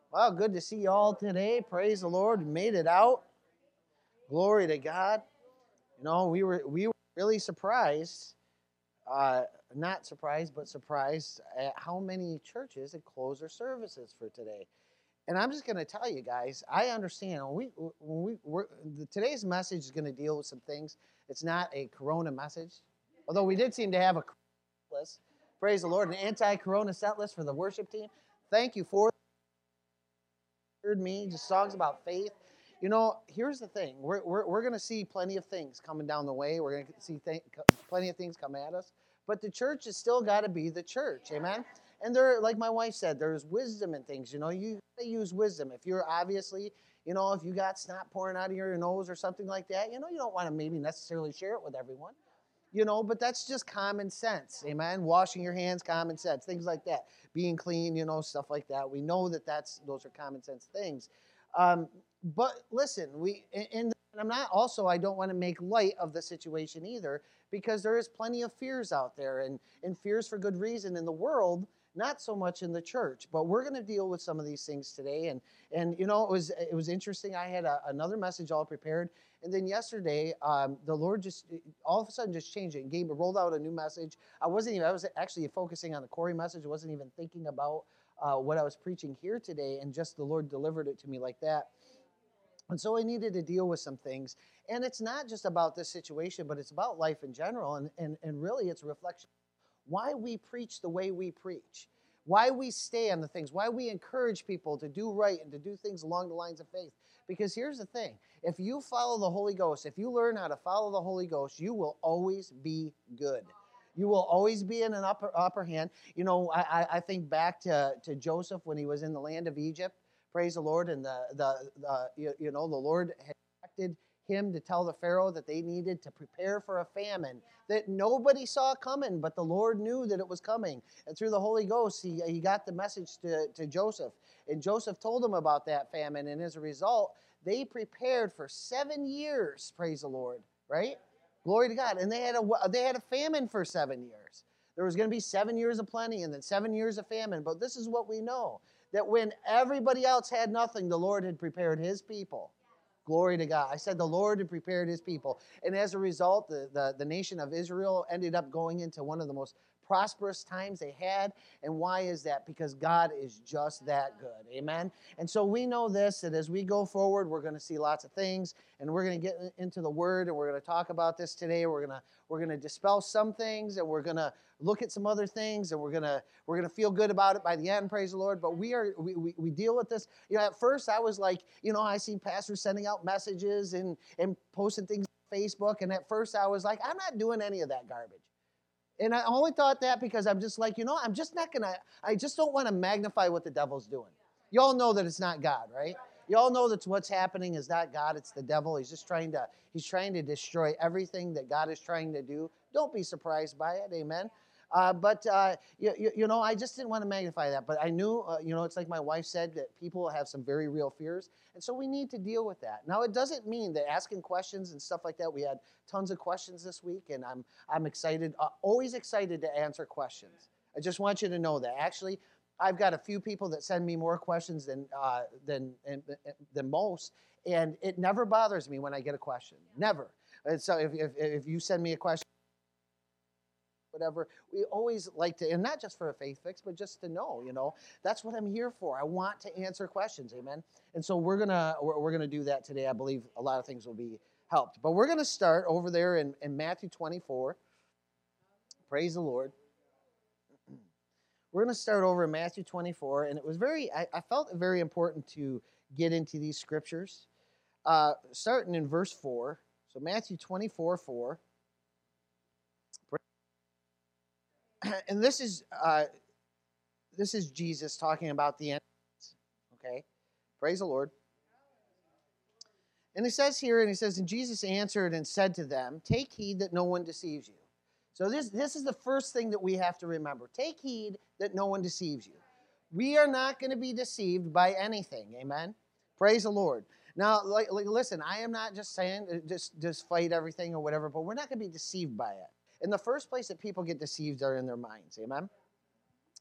Well, good to see you all today. Praise the Lord. We made it out. Glory to God. We were really surprised. Uh, Not surprised, but surprised at how many churches had closed their services for today. And I'm just going to tell you guys, I understand today's message is going to deal with some things. It's not a Corona message, although we did seem to have a list. Praise the Lord, an anti-Corona set list for the worship team. Thank you for heard me, just songs about faith. Here's the thing. We're going to see plenty of things coming down the way. We're going to see plenty of things come at us. But the church has still got to be the church. Amen? And like my wife said, there's wisdom in things. You got to use wisdom. If you're obviously, if you got snot pouring out of your nose or something like that, you don't want to maybe necessarily share it with everyone. But that's just common sense. Amen? Washing your hands, common sense, things like that. Being clean, stuff like that. We know that those are common sense things. Um, but listen, and I don't want to make light of the situation either, because there is plenty of fears out there, and fears for good reason in the world, not so much in the church. But we're going to deal with some of these things today. And it was interesting. I had another message all prepared. And then yesterday, the Lord just all of a sudden just changed it and rolled out a new message. I was actually focusing on the Corey message. I wasn't even thinking about what I was preaching here today, and just the Lord delivered it to me like that. And so I needed to deal with some things. And it's not just about this situation, but it's about life in general. And really, it's a reflection why we preach the way we preach, why we stay on the things, why we encourage people to do right and to do things along the lines of faith. Because here's the thing. If you follow the Holy Ghost, if you learn how to follow the Holy Ghost, you will always be good. You will always be in an upper hand. I think back to Joseph when he was in the land of Egypt. Praise the Lord. And the Lord had directed him to tell the Pharaoh that they needed to prepare for a famine that nobody saw coming, but the Lord knew that it was coming. And through the Holy Ghost, he got the message to Joseph. And Joseph told him about that famine. And as a result, they prepared for 7 years, praise the Lord, right? Glory to God. And they had a famine for 7 years. There was going to be 7 years of plenty and then 7 years of famine. But this is what we know, that when everybody else had nothing, the Lord had prepared his people. Glory to God. I said the Lord had prepared his people. And as a result, the nation of Israel ended up going into one of the most prosperous times they had. And why is that? Because God is just that good. Amen? And so we know this, that as we go forward, we're going to see lots of things. And we're going to get into the Word, and we're going to talk about this today. We're going to dispel some things, and we're going to look at some other things, and we're going to feel good about it by the end, praise the Lord. But we deal with this. At first I was like, I see pastors sending out messages and posting things on Facebook, and at first I was like, I'm not doing any of that garbage. And I only thought that because I'm just like, I'm just not going to, I just don't want to magnify what the devil's doing. You all know that it's not God, right? You all know that what's happening is not God, it's the devil. He's trying to destroy everything that God is trying to do. Don't be surprised by it, amen? I just didn't want to magnify that. But I knew, it's like my wife said, that people have some very real fears. And so we need to deal with that. Now, it doesn't mean that asking questions and stuff like that, we had tons of questions this week, and I'm excited, always excited to answer questions. I just want you to know that. Actually, I've got a few people that send me more questions than most, and it never bothers me when I get a question. Never. And so if you send me a question, whatever, we always like to, and not just for a faith fix, but just to know, that's what I'm here for. I want to answer questions, amen. And so we're gonna do that today. I believe a lot of things will be helped, but we're gonna start over there in Matthew 24. Praise the Lord. We're gonna start over in Matthew 24, and it was I felt it very important to get into these scriptures, starting in verse 4. So Matthew 24:4. And this is Jesus talking about the end. Okay, praise the Lord. And it says here, and Jesus answered and said to them, "Take heed that no one deceives you." So this is the first thing that we have to remember. Take heed that no one deceives you. We are not going to be deceived by anything. Amen. Praise the Lord. Now, listen, I am not just saying just fight everything or whatever, but we're not going to be deceived by it. In the first place that people get deceived are in their minds. Amen?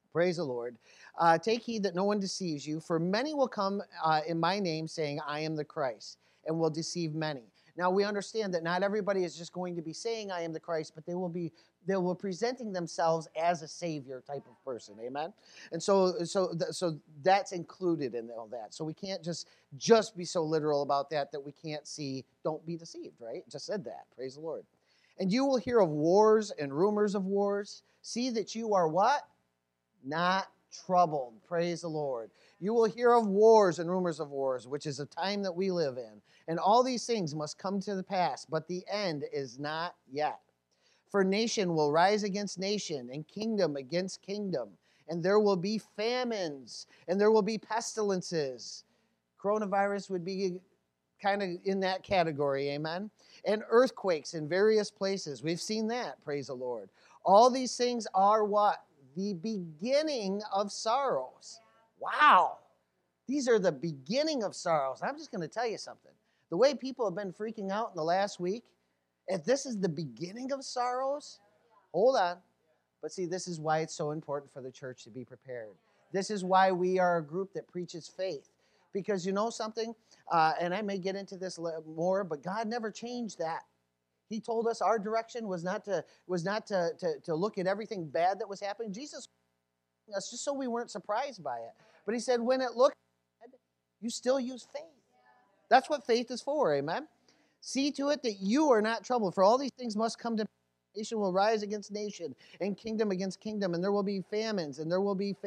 Praise the Lord. Take heed that no one deceives you, for many will come in my name, saying, I am the Christ, and will deceive many. Now we understand that not everybody is just going to be saying, I am the Christ, but they will be presenting themselves as a savior type of person. Amen. And so that's included in all that. So we can't just be so literal about that we can't see. Don't be deceived. Right? Just said that. Praise the Lord. And you will hear of wars and rumors of wars. See that you are what? Not troubled. Praise the Lord. You will hear of wars and rumors of wars, which is a time that we live in. And all these things must come to the pass, but the end is not yet. For nation will rise against nation, and kingdom against kingdom. And there will be famines, and there will be pestilences. Coronavirus would be kind of in that category, amen? And earthquakes in various places. We've seen that, praise the Lord. All these things are what? The beginning of sorrows. Wow. These are the beginning of sorrows. I'm just going to tell you something. The way people have been freaking out in the last week, if this is the beginning of sorrows, hold on. But see, this is why it's so important for the church to be prepared. This is why we are a group that preaches faith. Because you know something, and I may get into this more, but God never changed that. He told us our direction was not to look at everything bad that was happening. Jesus, us just so we weren't surprised by it. But he said, when it looked bad, you still use faith. That's what faith is for, amen? See to it that you are not troubled, for all these things must come to pass. Nation will rise against nation, and kingdom against kingdom, and there will be famines, and there will be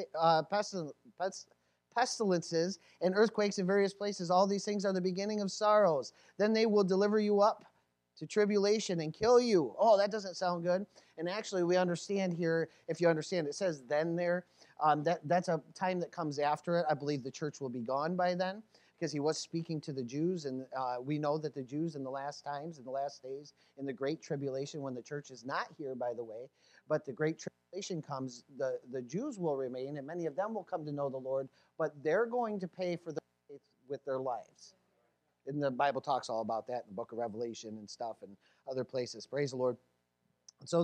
pestilences and earthquakes in various places. All these things are the beginning of sorrows. Then they will deliver you up to tribulation and kill you. Oh, that doesn't sound good. And actually, we understand here, if you understand, it says then there. That's a time that comes after it. I believe the church will be gone by then, because he was speaking to the Jews, and we know that the Jews in the last times, in the last days, in the Great Tribulation, when the church is not here, by the way, but the Great Tribulation comes, the Jews will remain, and many of them will come to know the Lord, but they're going to pay for their faith with their lives. And the Bible talks all about that in the book of Revelation and stuff and other places. Praise the Lord. So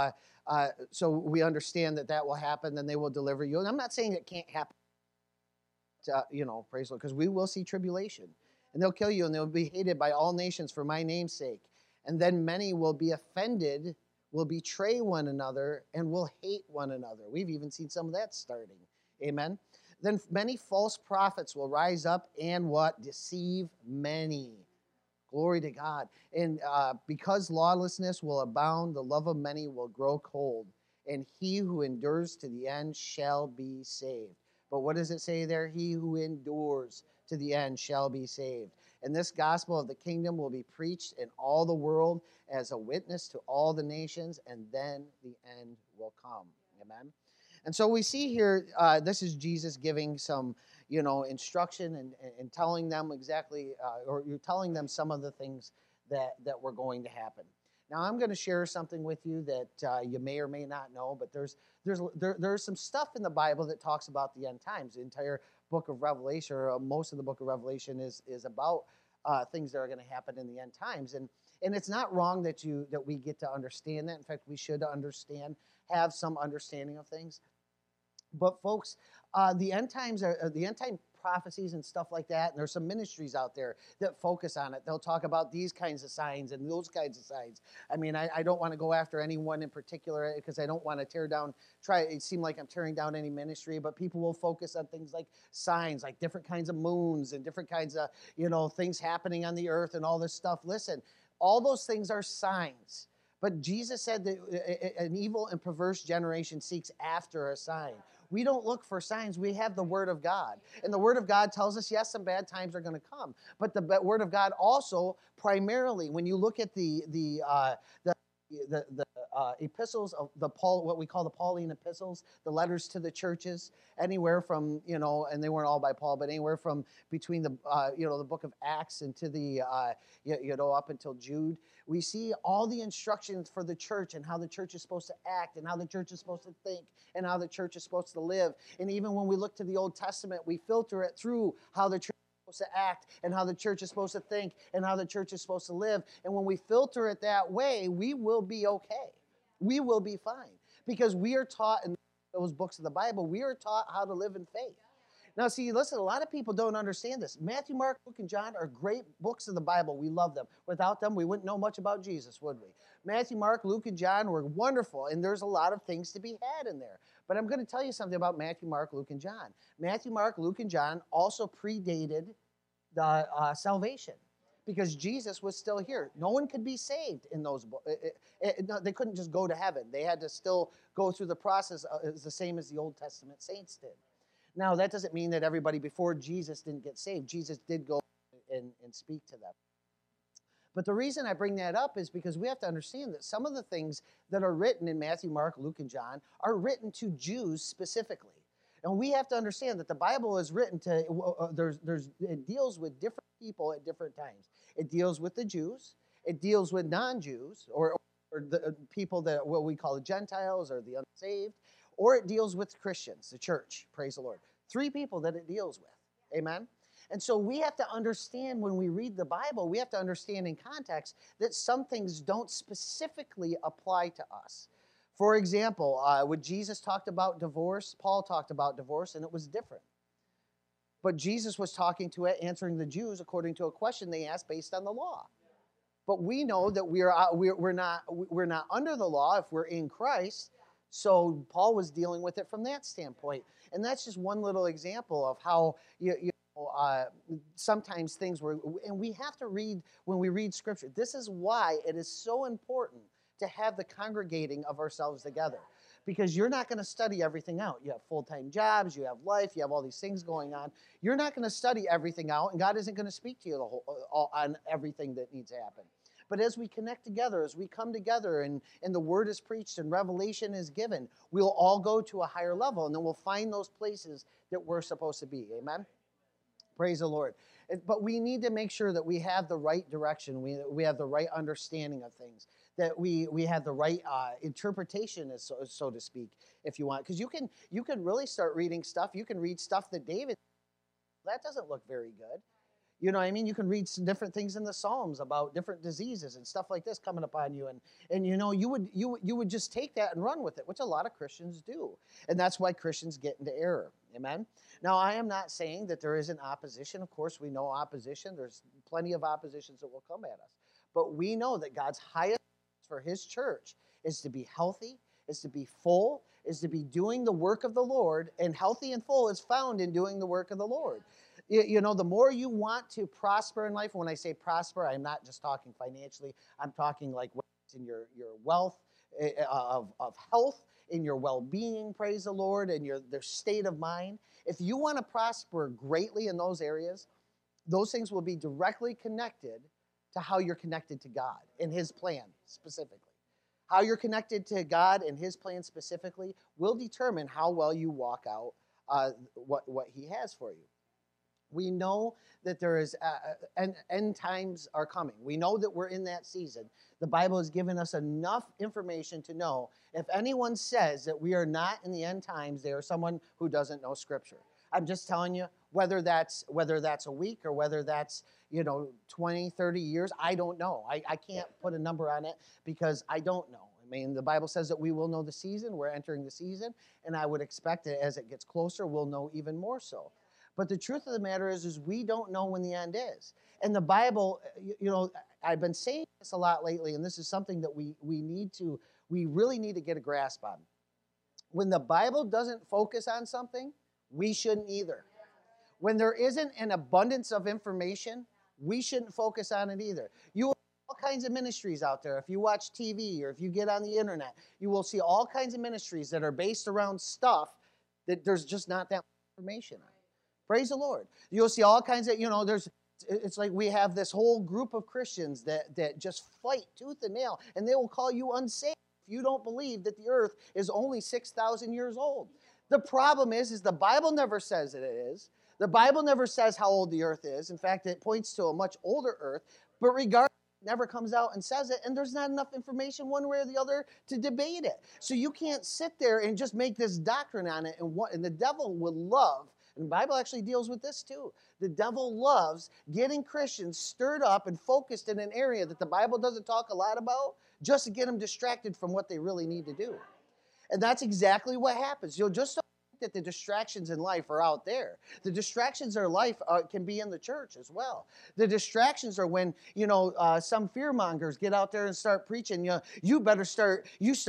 so we understand that will happen, then they will deliver you. And I'm not saying it can't happen. Praise the Lord, because we will see tribulation. And they'll kill you, and they'll be hated by all nations for my name's sake. And then many will be offended, will betray one another, and will hate one another. We've even seen some of that starting. Amen? Then many false prophets will rise up and what? Deceive many. Glory to God. And because lawlessness will abound, the love of many will grow cold. And he who endures to the end shall be saved. But what does it say there? He who endures to the end shall be saved. And this gospel of the kingdom will be preached in all the world as a witness to all the nations, and then the end will come. Amen. And so we see here, this is Jesus giving some, instruction and telling them exactly, or you're telling them some of the things that were going to happen. Now, I'm going to share something with you that you may or may not know, but there's some stuff in the Bible that talks about the end times. The entire book of Revelation, or most of the book of Revelation, is about things that are going to happen in the end times. And it's not wrong that we get to understand that. In fact, we should have some understanding of things. But folks, the end time prophecies and stuff like that, and there's some ministries out there that focus on it. They'll talk about these kinds of signs and those kinds of signs. I mean, I don't want to go after anyone in particular, because I don't want to it seem like I'm tearing down any ministry, but people will focus on things like signs, like different kinds of moons and different kinds of, things happening on the earth and all this stuff. Listen, all those things are signs. But Jesus said that an evil and perverse generation seeks after a sign. We don't look for signs. We have the Word of God. And the Word of God tells us, yes, some bad times are going to come. But the Word of God also, primarily, when you look at the epistles of what we call the Pauline epistles, the letters to the churches, anywhere from, and they weren't all by Paul, but anywhere from between the book of Acts and to the, up until Jude, we see all the instructions for the church and how the church is supposed to act and how the church is supposed to think and how the church is supposed to live. And even when we look to the Old Testament, we filter it through how the church is supposed to act and how the church is supposed to think and how the church is supposed to live. And when we filter it that way, we will be okay. We will be fine, because we are taught in those books of the Bible, we are taught how to live in faith. Now, see, listen, a lot of people don't understand this. Matthew, Mark, Luke, and John are great books of the Bible. We love them. Without them, we wouldn't know much about Jesus, would we? Matthew, Mark, Luke, and John were wonderful, and there's a lot of things to be had in there. But I'm going to tell you something about Matthew, Mark, Luke, and John. Matthew, Mark, Luke, and John also predated the salvation because Jesus was still here. No one could be saved in those books. They couldn't just go to heaven. They had to still go through the process the same as the Old Testament saints did. Now, that doesn't mean that everybody before Jesus didn't get saved. Jesus did go and speak to them. But the reason I bring that up is because we have to understand that some of the things that are written in Matthew, Mark, Luke, and John are written to Jews specifically. And we have to understand that the Bible is written to, it deals with different people at different times. It deals with the Jews. It deals with non-Jews, or the people that what we call the Gentiles or the unsaved. Or it deals with Christians, the church, praise the Lord. 3 people that it deals with, amen? And so we have to understand when we read the Bible, we have to understand in context that some things don't specifically apply to us. For example, when Jesus talked about divorce, Paul talked about divorce, and it was different. But Jesus was talking to it, answering the Jews according to a question they asked based on the law. But we know that we're not under the law if we're in Christ. So Paul was dealing with it from that standpoint. And that's just one little example of how sometimes things were, and we have to read, when we read Scripture, this is why it is so important to have the congregating of ourselves together. Because you're not going to study everything out. You have full-time jobs, you have life, you have all these things going on. You're not going to study everything out, and God isn't going to speak to you on everything that needs to happen. But as we connect together, as we come together and the word is preached and revelation is given, we'll all go to a higher level, and then we'll find those places that we're supposed to be. Amen? Praise the Lord. But we need to make sure that we have the right direction. We have the right understanding of things. That we have the right interpretation, so to speak, if you want. Because you can really start reading stuff. You can read stuff that David, that doesn't look very good. You know what I mean? You can read some different things in the Psalms about different diseases and stuff like this coming upon you. And you know, you would just take that and run with it, which a lot of Christians do. And that's why Christians get into error. Amen? Now, I am not saying that there isn't opposition. Of course, we know opposition. There's plenty of oppositions that will come at us. But we know that God's highest for his church is to be healthy, is to be full, is to be doing the work of the Lord. And healthy and full is found in doing the work of the Lord. You know, the more you want to prosper in life, when I say prosper, I'm not just talking financially. I'm talking like in your wealth, of health, in your well-being, praise the Lord, and their state of mind. If you want to prosper greatly in those areas, those things will be directly connected to how you're connected to God and his plan specifically. How you're connected to God and his plan specifically will determine how well you walk out what he has for you. We know that there is end times are coming. We know that we're in that season. The Bible has given us enough information to know if anyone says that we are not in the end times, they are someone who doesn't know Scripture. I'm just telling you, whether that's a week or whether that's 20, 30 years, I don't know. I can't put a number on it because I don't know. I mean, the Bible says that we will know the season. We're entering the season, and I would expect that as it gets closer, we'll know even more so. But the truth of the matter is we don't know when the end is. And the Bible, I've been saying this a lot lately, and this is something that we really need to get a grasp on. When the Bible doesn't focus on something, we shouldn't either. When there isn't an abundance of information, we shouldn't focus on it either. You will see all kinds of ministries out there. If you watch TV or if you get on the internet, you will see all kinds of ministries that are based around stuff that there's just not that much information on. Praise the Lord. You'll see all kinds of, it's like we have this whole group of Christians that just fight tooth and nail, and they will call you unsaved if you don't believe that the earth is only 6,000 years old. The problem is the Bible never says that it is. The Bible never says how old the earth is. In fact, it points to a much older earth, but regardless, it never comes out and says it, and there's not enough information one way or the other to debate it. So you can't sit there and just make this doctrine on it, and the devil would love. And the Bible actually deals with this too. The devil loves getting Christians stirred up and focused in an area that the Bible doesn't talk a lot about, just to get them distracted from what they really need to do. And that's exactly what happens. You'll just don't think that the distractions in life are out there. The distractions in life can be in the church as well. The distractions are when, some fear mongers get out there and start preaching. You better start,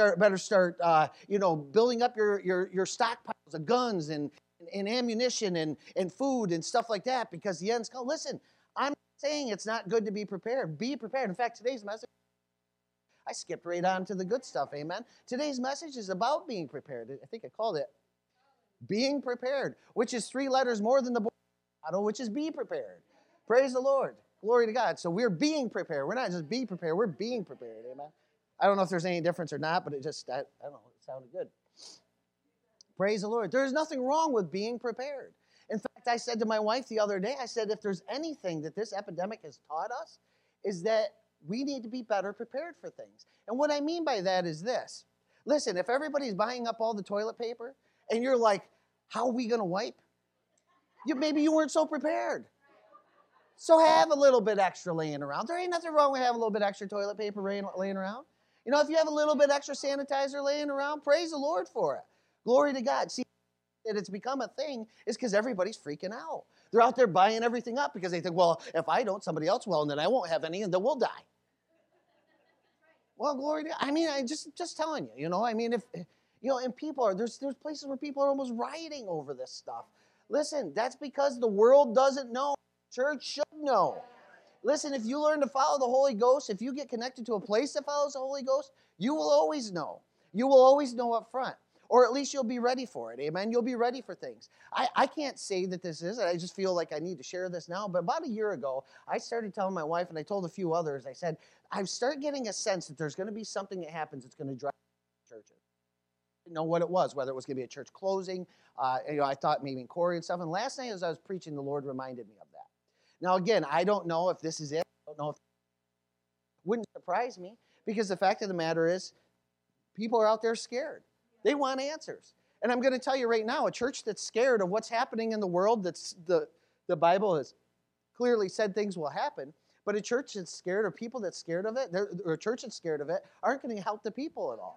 building up your stockpiles of guns and ammunition and food and stuff like that because the end's come. Listen, I'm saying it's not good to be prepared. Be prepared. In fact, today's message, I skipped right on to the good stuff, amen. Today's message is about being prepared. I think I called it being prepared, which is 3 letters more than the motto, which is be prepared. Praise the Lord. Glory to God. So we're being prepared. We're not just be prepared. We're being prepared, amen. I don't know if there's any difference or not, but I don't know, it sounded good. Praise the Lord. There's nothing wrong with being prepared. In fact, I said to my wife the other day, I said, if there's anything that this epidemic has taught us, is that we need to be better prepared for things. And what I mean by that is this. Listen, if everybody's buying up all the toilet paper, and you're like, how are we going to wipe? Maybe you weren't so prepared. So have a little bit extra laying around. There ain't nothing wrong with having a little bit extra toilet paper laying around. If you have a little bit extra sanitizer laying around, praise the Lord for it. Glory to God. See, that it's become a thing is because everybody's freaking out. They're out there buying everything up because they think, well, if I don't, somebody else will, and then I won't have any, and then we'll die. Well, glory to God. I just telling you, if, and people there's places where people are almost rioting over this stuff. Listen, that's because the world doesn't know. Church should know. Listen, if you learn to follow the Holy Ghost, if you get connected to a place that follows the Holy Ghost, you will always know. You will always know up front. Or at least you'll be ready for it. Amen? You'll be ready for things. I can't say that this is, I just feel like I need to share this now. But about a year ago, I started telling my wife, and I told a few others, I said, I start getting a sense that there's going to be something that happens that's going to drive churches. I didn't know what it was, whether it was going to be a church closing. I thought maybe in Corey and stuff. And last night as I was preaching, the Lord reminded me of that. Now, again, I don't know if this is it. I don't know if it wouldn't surprise me, because the fact of the matter is people are out there scared. They want answers. And I'm going to tell you right now, a church that's scared of what's happening in the world, that's the Bible has clearly said things will happen, but a church that's scared, or people that's scared of it, or a church that's scared of it, aren't going to help the people at all.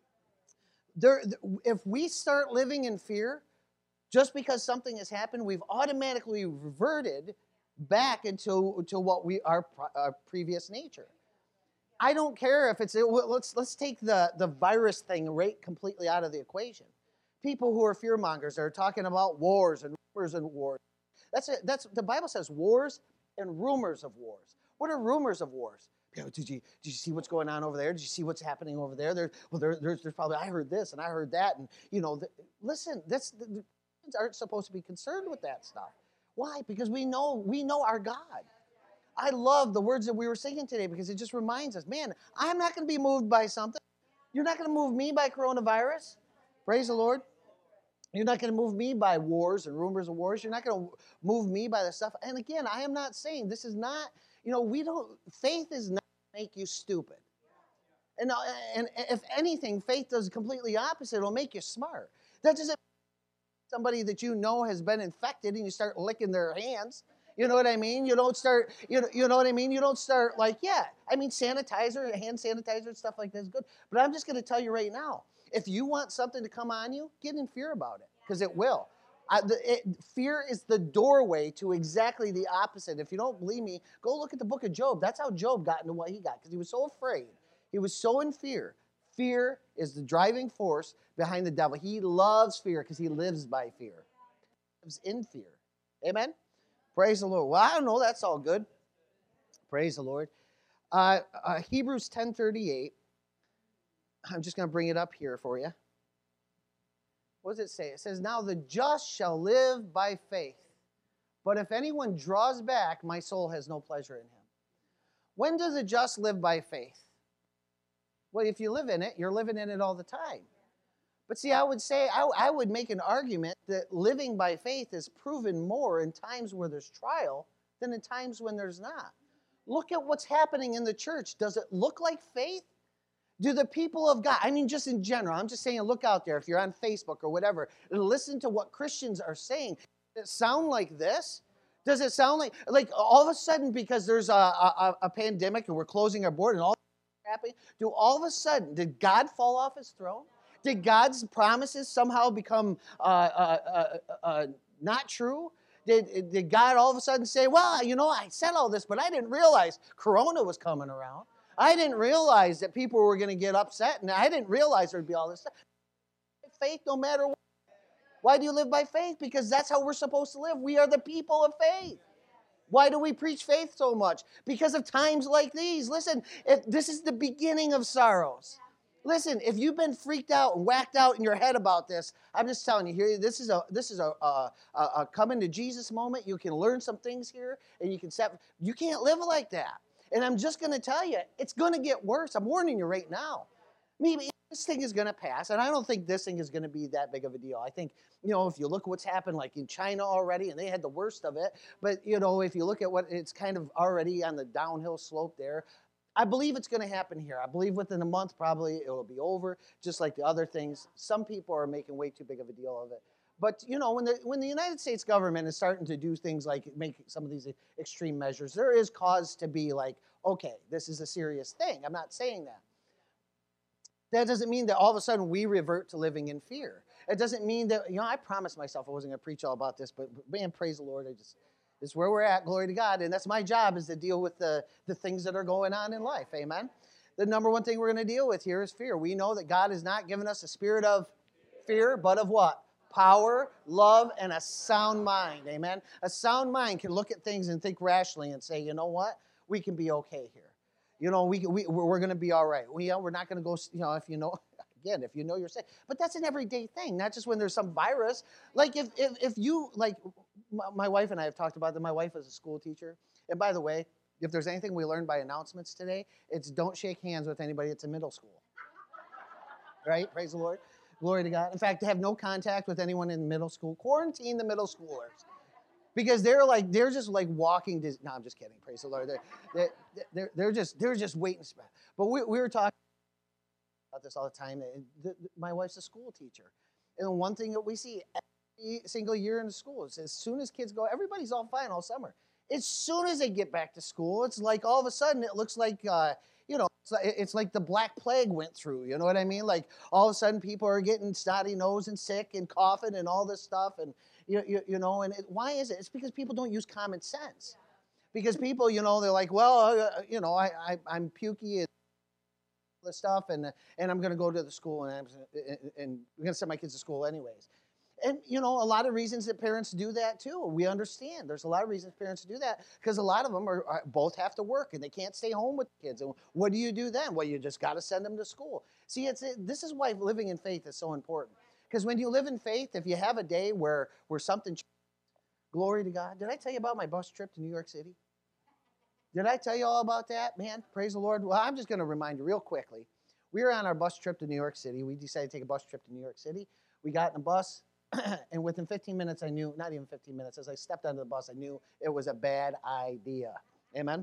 If we start living in fear, just because something has happened, we've automatically reverted back into what our previous nature. I don't care if it's, let's take the virus thing right completely out of the equation. People who are fearmongers are talking about wars and rumors and wars. That's the Bible says wars and rumors of wars. What are rumors of wars? Did you see what's going on over there? Did you see what's happening over there? There's probably, I heard this and I heard that, and listen, the Christians aren't supposed to be concerned with that stuff. Why? Because we know our God. I love the words that we were singing today, because it just reminds us, man, I'm not going to be moved by something. You're not going to move me by coronavirus. Praise the Lord. You're not going to move me by wars and rumors of wars. You're not going to move me by the stuff. And again, I am not saying this is not, faith is not to make you stupid. And if anything, faith does completely opposite. It'll make you smart. That doesn't mean somebody that has been infected and you start licking their hands. You know what I mean? You don't start, you know what I mean? You don't start sanitizer, hand sanitizer and stuff like that is good. But I'm just going to tell you right now, if you want something to come on you, get in fear about it, because it will. Fear is the doorway to exactly the opposite. If you don't believe me, go look at the book of Job. That's how Job got into what he got, because he was so afraid. He was so in fear. Fear is the driving force behind the devil. He loves fear because he lives by fear. He lives in fear. Amen? Praise the Lord. Well, I don't know. That's all good. Praise the Lord. Hebrews 10:38. I'm just going to bring it up here for you. What does it say? It says, now the just shall live by faith. But if anyone draws back, my soul has no pleasure in him. When does the just live by faith? Well, if you live in it, you're living in it all the time. But see, I would make an argument that living by faith is proven more in times where there's trial than in times when there's not. Look at what's happening in the church. Does it look like faith? Do the people of God, just in general, I'm just saying, look out there if you're on Facebook or whatever, and listen to what Christians are saying. Does it sound like this? Does it sound like all of a sudden, because there's a pandemic and we're closing our border and all happy, all of a sudden, did God fall off his throne? Did God's promises somehow become not true? Did God all of a sudden say, well, I said all this, but I didn't realize Corona was coming around. I didn't realize that people were going to get upset, and I didn't realize there'd be all this stuff. Faith no matter what. Why do you live by faith? Because that's how we're supposed to live. We are the people of faith. Why do we preach faith so much? Because of times like these. Listen, if this is the beginning of sorrows. Listen, if you've been freaked out and whacked out in your head about this, I'm just telling you here, this is a coming to Jesus moment. You can learn some things here, and you can't live like that. And I'm just going to tell you, it's going to get worse. I'm warning you right now. Maybe this thing is going to pass, and I don't think this thing is going to be that big of a deal. I think, if you look at what's happened, like in China already, and they had the worst of it, but, if you look at what it's kind of already on the downhill slope there, I believe it's going to happen here. I believe within a month, probably it'll be over, just like the other things. Some people are making way too big of a deal of it. But, when the United States government is starting to do things like make some of these extreme measures, there is cause to be like, okay, this is a serious thing. I'm not saying that. That doesn't mean that all of a sudden we revert to living in fear. It doesn't mean that, I promised myself I wasn't going to preach all about this, but man, praise the Lord. This is where we're at, glory to God. And that's my job, is to deal with the things that are going on in life, amen? The number one thing we're going to deal with here is fear. We know that God has not given us a spirit of fear, but of what? Power, love, and a sound mind, amen? A sound mind can look at things and think rationally and say, you know what? We can be okay here. We're going to be all right. We're not going to go, if you know you're sick. But that's an everyday thing, not just when there's some virus. Like if you, like my wife and I have talked about that. My wife is a school teacher. And by the way, if there's anything we learned by announcements today, it's don't shake hands with anybody that's in middle school. Right? Praise the Lord. Glory to God. In fact, have no contact with anyone in middle school. Quarantine the middle schoolers. Because they're just like walking. No, I'm just kidding. Praise the Lord. They're just waiting. But we were talking about this all the time. My wife's a school teacher, and one thing that we see every single year in the school is as soon as kids go, everybody's all fine all summer. As soon as they get back to school, it's like all of a sudden it looks like it's like the Black Plague went through. You know what I mean? Like all of a sudden people are getting snotty nose and sick and coughing and all this stuff and. Why is it? It's because people don't use common sense. Because people, they're like, well, I'm pukey and this stuff, and I'm going to go to the school, and I'm going to send my kids to school anyways. And, a lot of reasons that parents do that, too. We understand. There's a lot of reasons parents do that because a lot of them are both have to work, and they can't stay home with kids. And what do you do then? Well, you just got to send them to school. See, this is why living in faith is so important. Because when you live in faith, if you have a day where something, glory to God. Did I tell you about my bus trip to New York City? Did I tell you all about that? Man, praise the Lord. Well, I'm just going to remind you real quickly. We were on our bus trip to New York City. We decided to take a bus trip to New York City. We got in a bus, and within 15 minutes, I knew, not even 15 minutes, as I stepped onto the bus, I knew it was a bad idea. Amen?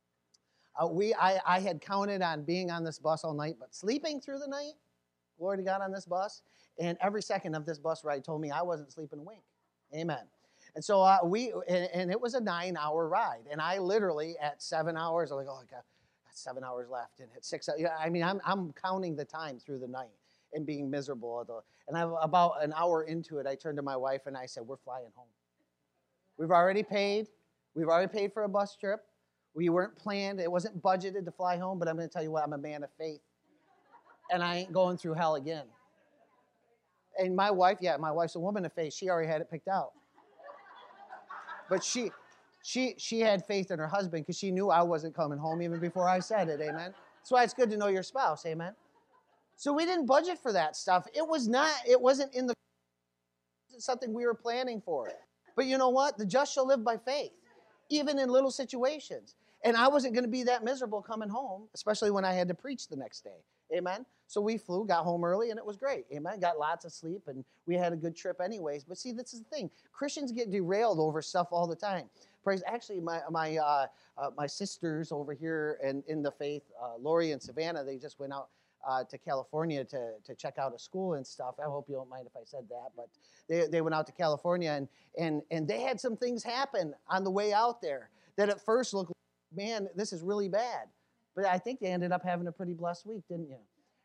I had counted on being on this bus all night, but sleeping through the night, glory to God, on this bus. And every second of this bus ride told me I wasn't sleeping a wink. Amen. And so and it was a 9-hour ride. And I literally, at 7 hours, I'm like, oh, I got 7 hours left. And at 6, I'm counting the time through the night and being miserable. And I'm about an hour into it, I turned to my wife and I said, we're flying home. We've already paid for a bus trip. We weren't planned. It wasn't budgeted to fly home, but I'm going to tell you what, I'm a man of faith. And I ain't going through hell again. And my wife's a woman of faith. She already had it picked out. But she had faith in her husband because she knew I wasn't coming home even before I said it, amen? That's why it's good to know your spouse, amen? So we didn't budget for that stuff. It wasn't something we were planning for. But you know what? The just shall live by faith, even in little situations. And I wasn't going to be that miserable coming home, especially when I had to preach the next day. Amen? So we flew, got home early, and it was great. Amen? Got lots of sleep, and we had a good trip anyways. But see, this is the thing. Christians get derailed over stuff all the time. Actually, my sisters over here in the faith, Lori and Savannah, they just went out to California to check out a school and stuff. I hope you don't mind if I said that. But they went out to California, and they had some things happen on the way out there that at first looked, man, this is really bad. But I think they ended up having a pretty blessed week, didn't you?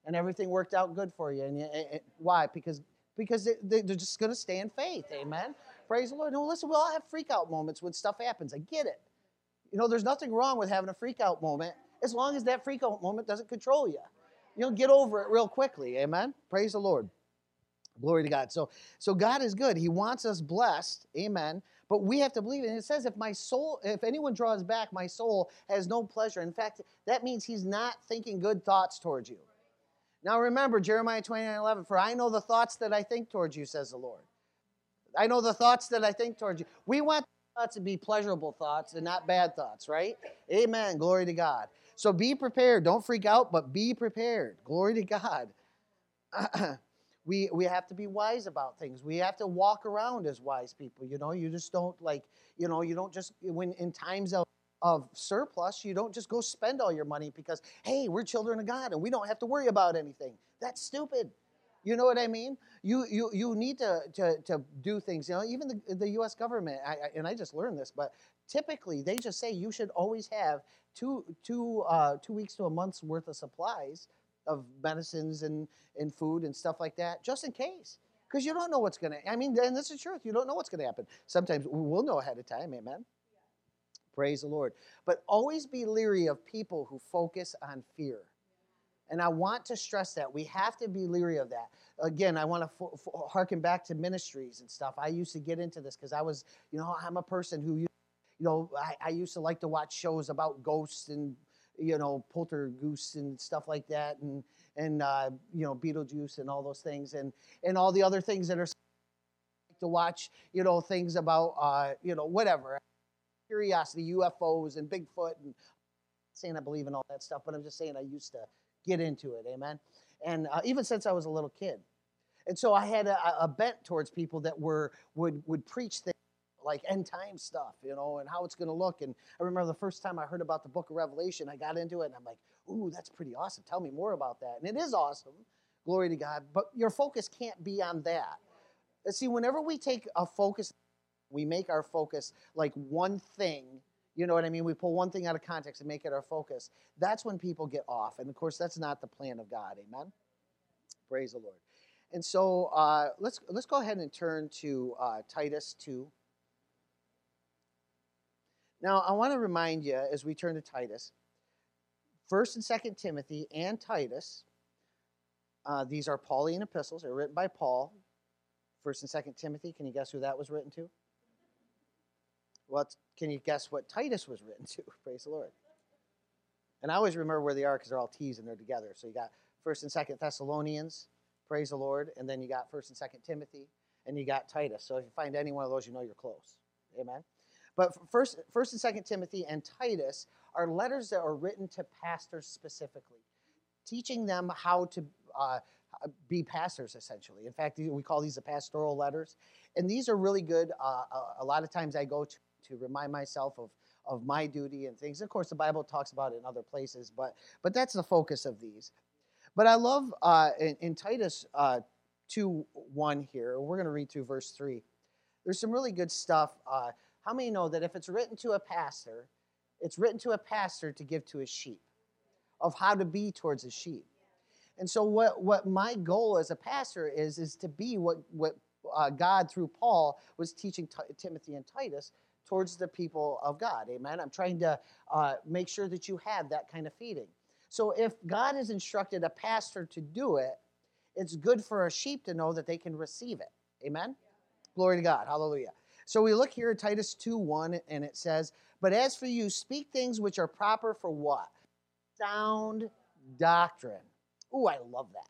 and everything worked out good for you. Why? Because they're just going to stay in faith. Amen. Praise the Lord. No, listen, we all have freak out moments when stuff happens. I get it. There's nothing wrong with having a freak out moment as long as that freak out moment doesn't control you. You'll get over it real quickly. Amen. Praise the Lord. Glory to God. So God is good. He wants us blessed. Amen. But we have to believe it. And it says, if anyone draws back, my soul has no pleasure. In fact, that means he's not thinking good thoughts towards you. Now remember, Jeremiah 29:11, for I know the thoughts that I think towards you, says the Lord. I know the thoughts that I think towards you. We want thoughts to be pleasurable thoughts and not bad thoughts, right? Amen. Glory to God. So be prepared. Don't freak out, but be prepared. Glory to God. We have to be wise about things. We have to walk around as wise people. You just don't you don't just, when in times of surplus, you don't just go spend all your money because, hey, we're children of God and we don't have to worry about anything. That's stupid. You know what I mean? You need to do things. Even the U.S. government, I just learned this, but typically they just say you should always have two weeks to a month's worth of supplies of medicines and food and stuff like that, just in case. Because you don't know what's going to, and this is truth, you don't know what's going to happen. Sometimes we'll know ahead of time, amen? Praise the Lord. But always be leery of people who focus on fear. And I want to stress that. We have to be leery of that. Again, I want to harken back to ministries and stuff. I used to get into this because I was, I'm a person who, I used to like to watch shows about ghosts and, poltergeist and stuff like that, and Beetlejuice and all those things, and all the other things that are to watch, things about, whatever, curiosity, UFOs and Bigfoot, and saying I believe in all that stuff, but I'm just saying I used to get into it, amen? And even since I was a little kid. And so I had a bent towards people that would preach things like end time stuff, and how it's going to look. And I remember the first time I heard about the book of Revelation, I got into it, and I'm like, ooh, that's pretty awesome. Tell me more about that. And it is awesome. Glory to God. But your focus can't be on that. See, whenever we take a focus, we make our focus like one thing. You know what I mean? We pull one thing out of context and make it our focus. That's when people get off. And, of course, that's not the plan of God. Amen? Praise the Lord. And so let's go ahead and turn to Titus 2. Now, I want to remind you, as we turn to Titus, 1st and 2nd Timothy and Titus, these are Pauline epistles. They're written by Paul. 1st and 2nd Timothy, can you guess who that was written to? Well, can you guess what Titus was written to? Praise the Lord. And I always remember where they are because they're all T's and they're together. So you got 1st and 2nd Thessalonians, praise the Lord, and then you got 1st and 2nd Timothy, and you got Titus. So if you find any one of those, you know you're close. Amen? But 1st and 2nd Timothy and Titus are letters that are written to pastors specifically, teaching them how to be pastors, essentially. In fact, we call these the pastoral letters. And these are really good. A lot of times I go to remind myself of my duty and things. Of course, the Bible talks about it in other places, but that's the focus of these. But I love in Titus 2:1 here, we're going to read through verse 3. There's some really good stuff. How many know that if it's written to a pastor, it's written to a pastor to give to his sheep, of how to be towards his sheep? And so what my goal as a pastor is to be what God through Paul was teaching Timothy and Titus towards the people of God. Amen. I'm trying to make sure that you have that kind of feeding. So if God has instructed a pastor to do it, it's good for a sheep to know that they can receive it. Amen. Glory to God. Hallelujah. So we look here at Titus 2:1, and it says, but as for you, speak things which are proper for what? Sound doctrine. Ooh, I love that.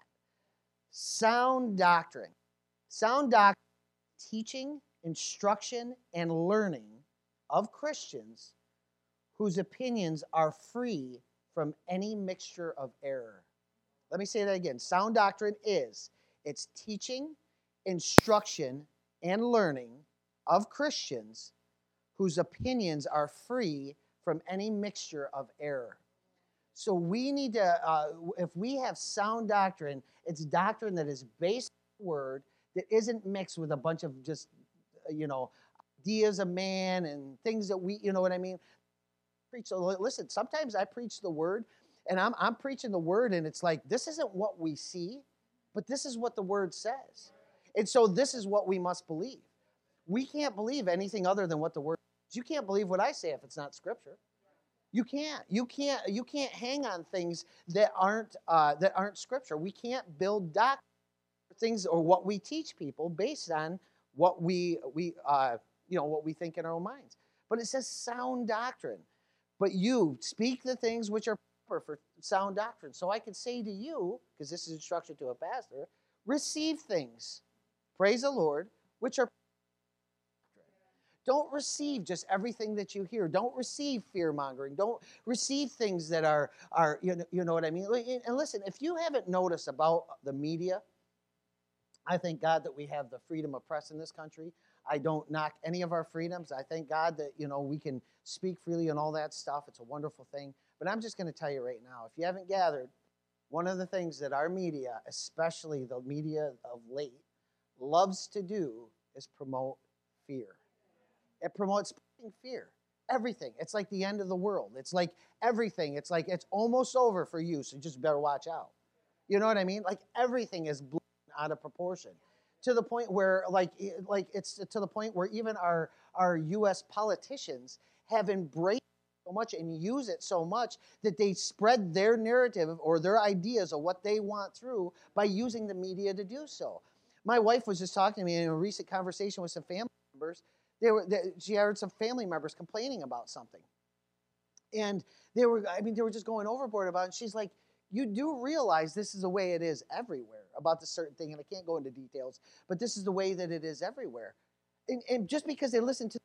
Sound doctrine. Sound doctrine, teaching, instruction, and learning of Christians whose opinions are free from any mixture of error. Let me say that again. Sound doctrine it's teaching, instruction, and learning of Christians whose opinions are free from any mixture of error. So we need to, if we have sound doctrine, it's doctrine that is based on the Word, that isn't mixed with a bunch of just, ideas of man and things that we, you know what I mean? Preach. So listen, sometimes I preach the Word, And I'm preaching the word, and it's like, this isn't what we see, but this is what the word says. And so this is what we must believe. We can't believe anything other than what the word says. You can't believe what I say if it's not scripture. You can't. You can't hang on things that aren't scripture. We can't build doctrine, things or what we teach people based on what what we think in our own minds. But it says sound doctrine. But you speak the things which are proper for sound doctrine. So I can say to you, because this is instruction to a pastor, receive things, praise the Lord, which are. Don't receive just everything that you hear. Don't receive fear-mongering. Don't receive things that are you know what I mean? And listen, if you haven't noticed about the media, I thank God that we have the freedom of press in this country. I don't knock any of our freedoms. I thank God that, we can speak freely and all that stuff. It's a wonderful thing. But I'm just going to tell you right now, if you haven't gathered, one of the things that our media, especially the media of late, loves to do is promote fear. It promotes fear. Everything. It's like the end of the world. It's like everything. It's like it's almost over for you, so just better watch out. You know what I mean? Like everything is blown out of proportion to the point where it's to the point where even our U.S. politicians have embraced it so much and use it so much that they spread their narrative or their ideas of what they want through by using the media to do so. My wife was just talking to me in a recent conversation with some family members. She heard some family members complaining about something. And they were just going overboard about it. And she's like, you do realize this is the way it is everywhere about this certain thing. And I can't go into details, but this is the way that it is everywhere. And just because they listen to,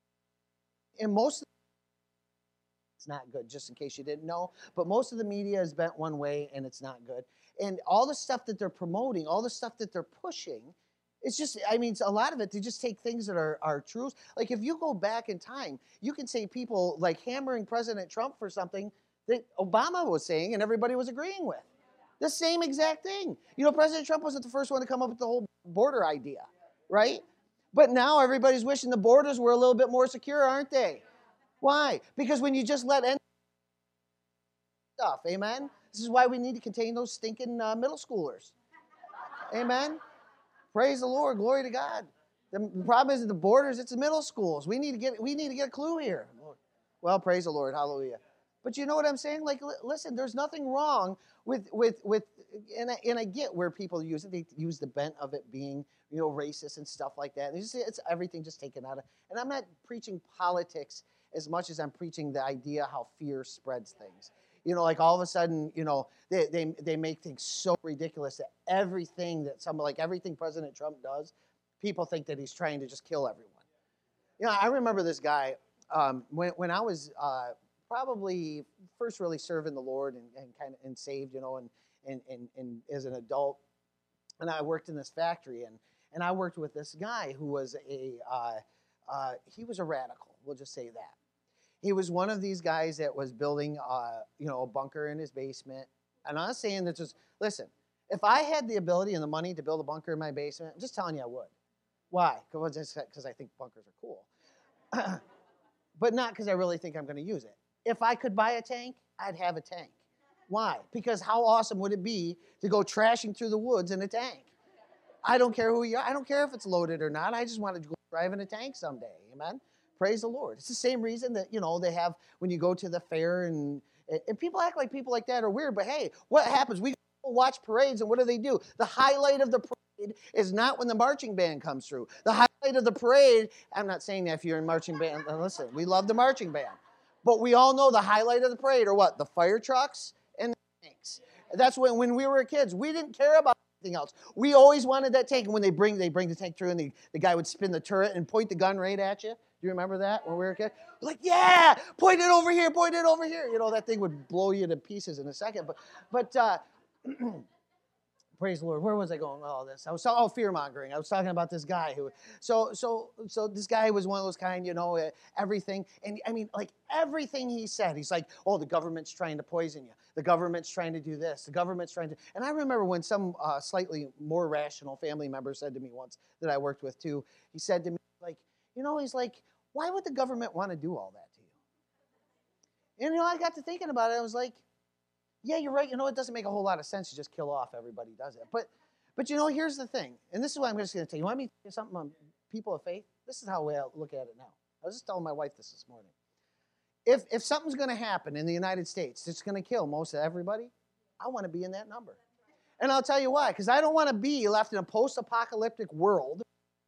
and most of it's not good, just in case you didn't know. But most of the media is bent one way, and it's not good. And all the stuff that they're promoting, all the stuff that they're pushing, it's just, a lot of it, they just take things that are truths. Like if you go back in time, you can say people like hammering President Trump for something that Obama was saying and everybody was agreeing with. The same exact thing. President Trump wasn't the first one to come up with the whole border idea, right? But now everybody's wishing the borders were a little bit more secure, aren't they? Why? Because when you just let any stuff, amen? This is why we need to contain those stinking middle schoolers. Amen? Praise the Lord. Glory to God. The problem isn't the borders, it's the middle schools. We need to get a clue here. Well, praise the Lord. Hallelujah. But you know what I'm saying? Like, listen, there's nothing wrong with and I get where people use it. They use the bent of it being, racist and stuff like that. It's everything just taken out of. And I'm not preaching politics as much as I'm preaching the idea how fear spreads things. Like all of a sudden, they make things so ridiculous that everything President Trump does, people think that he's trying to just kill everyone. I remember this guy when I was probably first really serving the Lord and saved, and as an adult, and I worked in this factory and I worked with this guy who was he was a radical. We'll just say that. He was one of these guys that was building, a bunker in his basement. And I'm not saying that listen, if I had the ability and the money to build a bunker in my basement, I'm just telling you I would. Why? Because I think bunkers are cool. But not because I really think I'm going to use it. If I could buy a tank, I'd have a tank. Why? Because how awesome would it be to go trashing through the woods in a tank? I don't care who you are. I don't care if it's loaded or not. I just wanted to go drive in a tank someday. Amen? Praise the Lord. It's the same reason that, they have when you go to the fair and people act like people like that are weird. But hey, what happens? We watch parades and what do? The highlight of the parade is not when the marching band comes through. The highlight of the parade, I'm not saying that if you're in marching band, listen, we love the marching band. But we all know the highlight of the parade are what? The fire trucks and the tanks. That's when we were kids, we didn't care about anything else. We always wanted that tank. And when they bring the tank through and the guy would spin the turret and point the gun right at you. Do you remember that when we were a kid? Like, yeah, point it over here, point it over here. That thing would blow you to pieces in a second. But praise the Lord. Where was I going with all this? I was fear-mongering. I was talking about this guy who, so this guy was one of those kind, everything. And everything he said, he's like, oh, the government's trying to poison you. The government's trying to do this. The government's trying to, and I remember when some slightly more rational family member said to me once that I worked with too, he said to me, he's like, why would the government want to do all that to you? And I got to thinking about it. I was like, Yeah, you're right. It doesn't make a whole lot of sense to just kill off everybody does it. But here's the thing, and this is what I'm just going to tell you. You want me to tell you something on people of faith? This is how I look at it now. I was just telling my wife this morning. If something's going to happen in the United States that's going to kill most of everybody, I want to be in that number. And I'll tell you why. Because I don't want to be left in a post-apocalyptic world.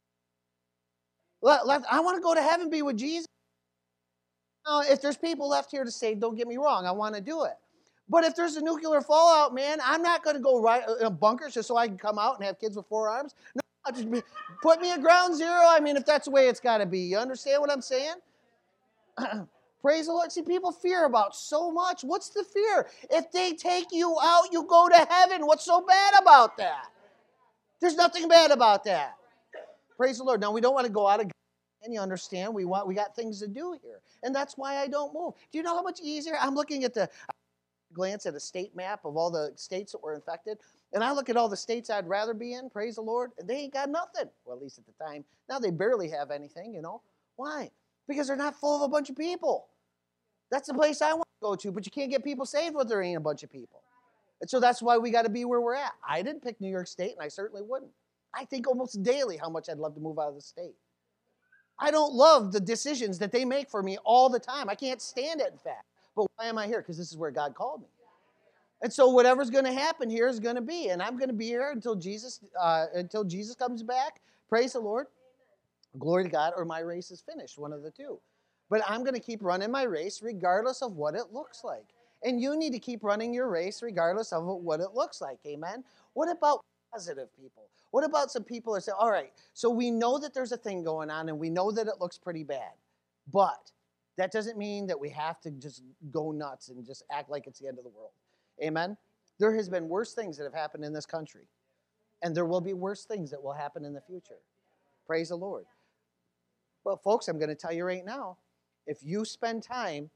I want to go to heaven, be with Jesus. Now, if there's people left here to save, don't get me wrong, I want to do it. But if there's a nuclear fallout, man, I'm not going to go right in bunkers just so I can come out and have kids with 4 arms. No, just put me at ground zero. I mean, if that's the way it's got to be. You understand what I'm saying? Praise the Lord. See, people fear about so much. What's the fear? If they take you out, you go to heaven. What's so bad about that? There's nothing bad about that. Praise the Lord. Now, we don't want to go out of God, and you understand. We got things to do here. And that's why I don't move. Do you know how much easier? I'm looking at glance at a state map of all the states that were infected, and I look at all the states I'd rather be in, praise the Lord, and they ain't got nothing. Well, at least at the time. Now they barely have anything, Why? Because they're not full of a bunch of people. That's the place I want to go to, but you can't get people saved when there ain't a bunch of people. And so that's why we got to be where we're at. I didn't pick New York State, and I certainly wouldn't. I think almost daily how much I'd love to move out of the state. I don't love the decisions that they make for me all the time. I can't stand it, in fact. But why am I here? Because this is where God called me. And so whatever's going to happen here is going to be. And I'm going to be here until Jesus comes back. Praise the Lord. Glory to God, or my race is finished, one of the two. But I'm going to keep running my race regardless of what it looks like. And you need to keep running your race regardless of what it looks like. Amen? What about positive people? What about some people that say, all right, so we know that there's a thing going on and we know that it looks pretty bad. But that doesn't mean that we have to just go nuts and just act like it's the end of the world. Amen? There has been worse things that have happened in this country. And there will be worse things that will happen in the future. Praise the Lord. Well, folks, I'm going to tell you right now, if you spend time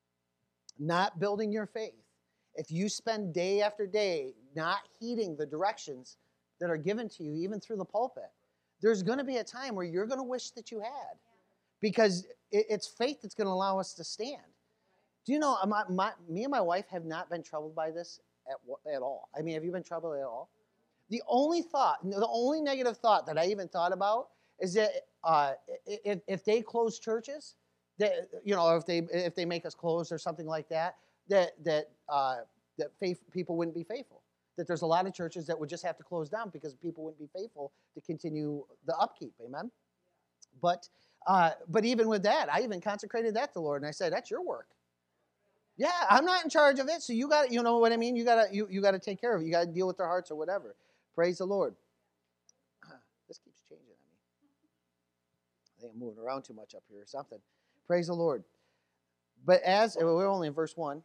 not building your faith, if you spend day after day not heeding the directions that are given to you, even through the pulpit, there's going to be a time where you're going to wish that you had. Because it's faith that's going to allow us to stand. Do you know, me and my wife have not been troubled by this at all. I mean, have you been troubled at all? The only negative thought that I even thought about is that if they close churches, that if they make us close or something like that people wouldn't be faithful. That there's a lot of churches that would just have to close down because people wouldn't be faithful to continue the upkeep. Amen. But even with that, I even consecrated that to the Lord, and I said, "That's your work. Yeah, I'm not in charge of it, so you got, you know what I mean. You got to take care of it. You got to deal with their hearts or whatever. Praise the Lord." This keeps changing on me. I think I'm moving around too much up here or something. Praise the Lord. But we're only in verse 1.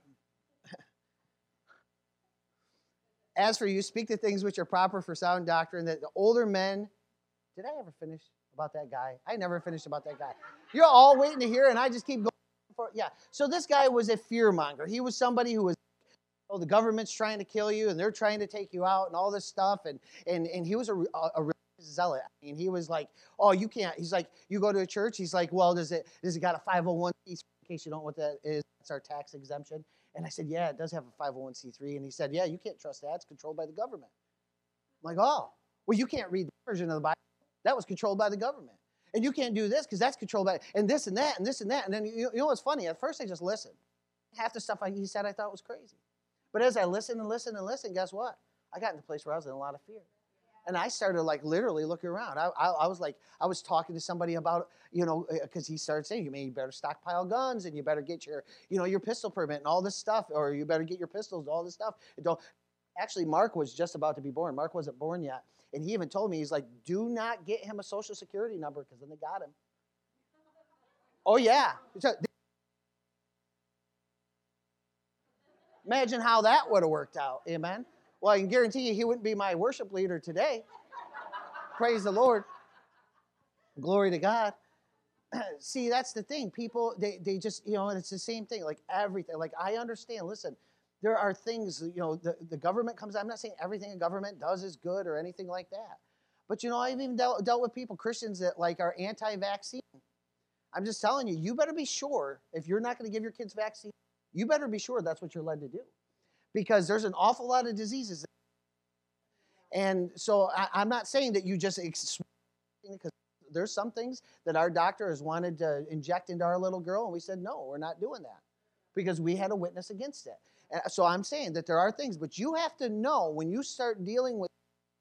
As for you, speak the things which are proper for sound doctrine, that the older men. Did I ever finish about that guy? I never finished about that guy. You're all waiting to hear, and I just keep going. Yeah. So this guy was a fearmonger. He was somebody who was, the government's trying to kill you, and they're trying to take you out, and all this stuff. And he was a religious zealot. I mean, he was like, "Oh, you can't." He's like, "You go to a church." He's like, "Well, does it got a 501c3? In case you don't know what that is, it's our tax exemption." And I said, "Yeah, it does have a 501c3." And he said, "Yeah, you can't trust that. It's controlled by the government." I'm like, "Oh, well, you can't read the version of the Bible. That was controlled by the government. And you can't do this because that's controlled by, and this and that, and this and that." And then, you know what's funny? At first, I just listened. Half the stuff he said I thought was crazy. But as I listened and listened and listened, guess what? I got in a place where I was in a lot of fear. And I started literally looking around. I was talking to somebody about, because he started saying, you better stockpile guns and you better get your pistol permit and all this stuff, or you better get your pistols and all this stuff. Actually, Mark was just about to be born. Mark wasn't born yet. And he even told me, he's like, "Do not get him a social security number because then they got him." Oh, yeah. Imagine how that would have worked out. Amen. Well, I can guarantee you he wouldn't be my worship leader today. Praise the Lord. Glory to God. See, that's the thing. People, they just, and it's the same thing. Like everything. Like, I understand. Listen, there are things, the government comes out. I'm not saying everything the government does is good or anything like that. But, I've even dealt with people, Christians that are anti-vaccine. I'm just telling you, you better be sure, if you're not going to give your kids vaccine, you better be sure that's what you're led to do. because there's an awful lot of diseases. And so I'm not saying that you just, because there's some things that our doctor has wanted to inject into our little girl, and we said, no, we're not doing that because we had a witness against it. And so I'm saying that there are things, but you have to know when you start dealing with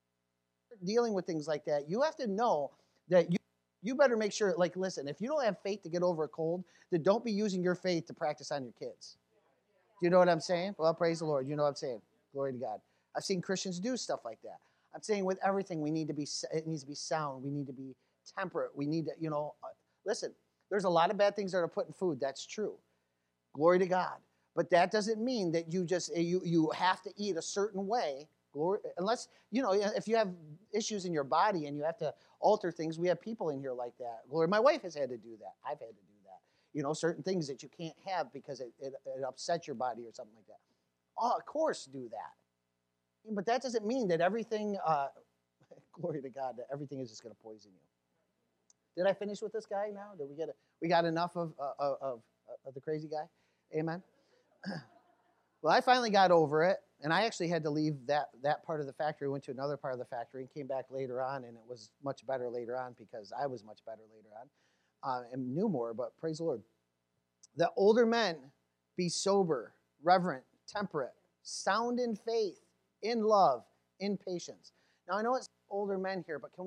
things like that, you have to know that you better make sure, like, listen, if you don't have faith to get over a cold, then don't be using your faith to practice on your kids. Do you know what I'm saying? Well, praise the Lord. You know what I'm saying? Glory to God. I've seen Christians do stuff like that. I'm saying with everything, it needs to be sound. We need to be temperate. We need to, listen, there's a lot of bad things that are put in food. That's true. Glory to God. But that doesn't mean that you have to eat a certain way. Glory, unless, if you have issues in your body and you have to alter things, we have people in here like that. Glory, my wife has had to do that. I've had to do that. Certain things that you can't have because it upsets your body or something like that. Oh, of course, do that. But that doesn't mean that everything, glory to God, that everything is just going to poison you. Did I finish with this guy now? Did we got enough of the crazy guy? Amen. Well, I finally got over it, and I actually had to leave that part of the factory, went to another part of the factory, and came back later on, and it was much better later on because I was much better later on and knew more, but praise the Lord. The older men be sober, reverent, temperate, sound in faith, in love, in patience. Now, I know it's older men here, but can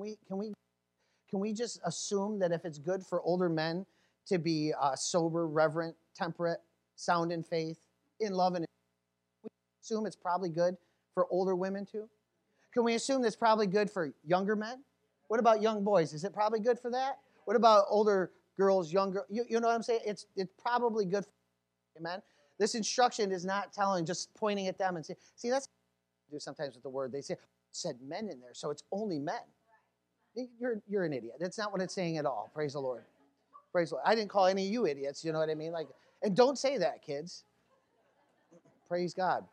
we just assume that if it's good for older men to be sober, reverent, temperate, sound in faith, in love, and we assume it's probably good for older women too? Can we assume that's probably good for younger men? What about young boys? Is it probably good for that? What about older girls, younger? You know what I'm saying? It's probably good for them, amen? This instruction is not just pointing at them and saying, see, that's what they do sometimes with the word. They said men in there, so it's only men. You're an idiot. That's not what it's saying at all. Praise the Lord. Praise the Lord. I didn't call any of you idiots, you know what I mean? And don't say that, kids. Praise God.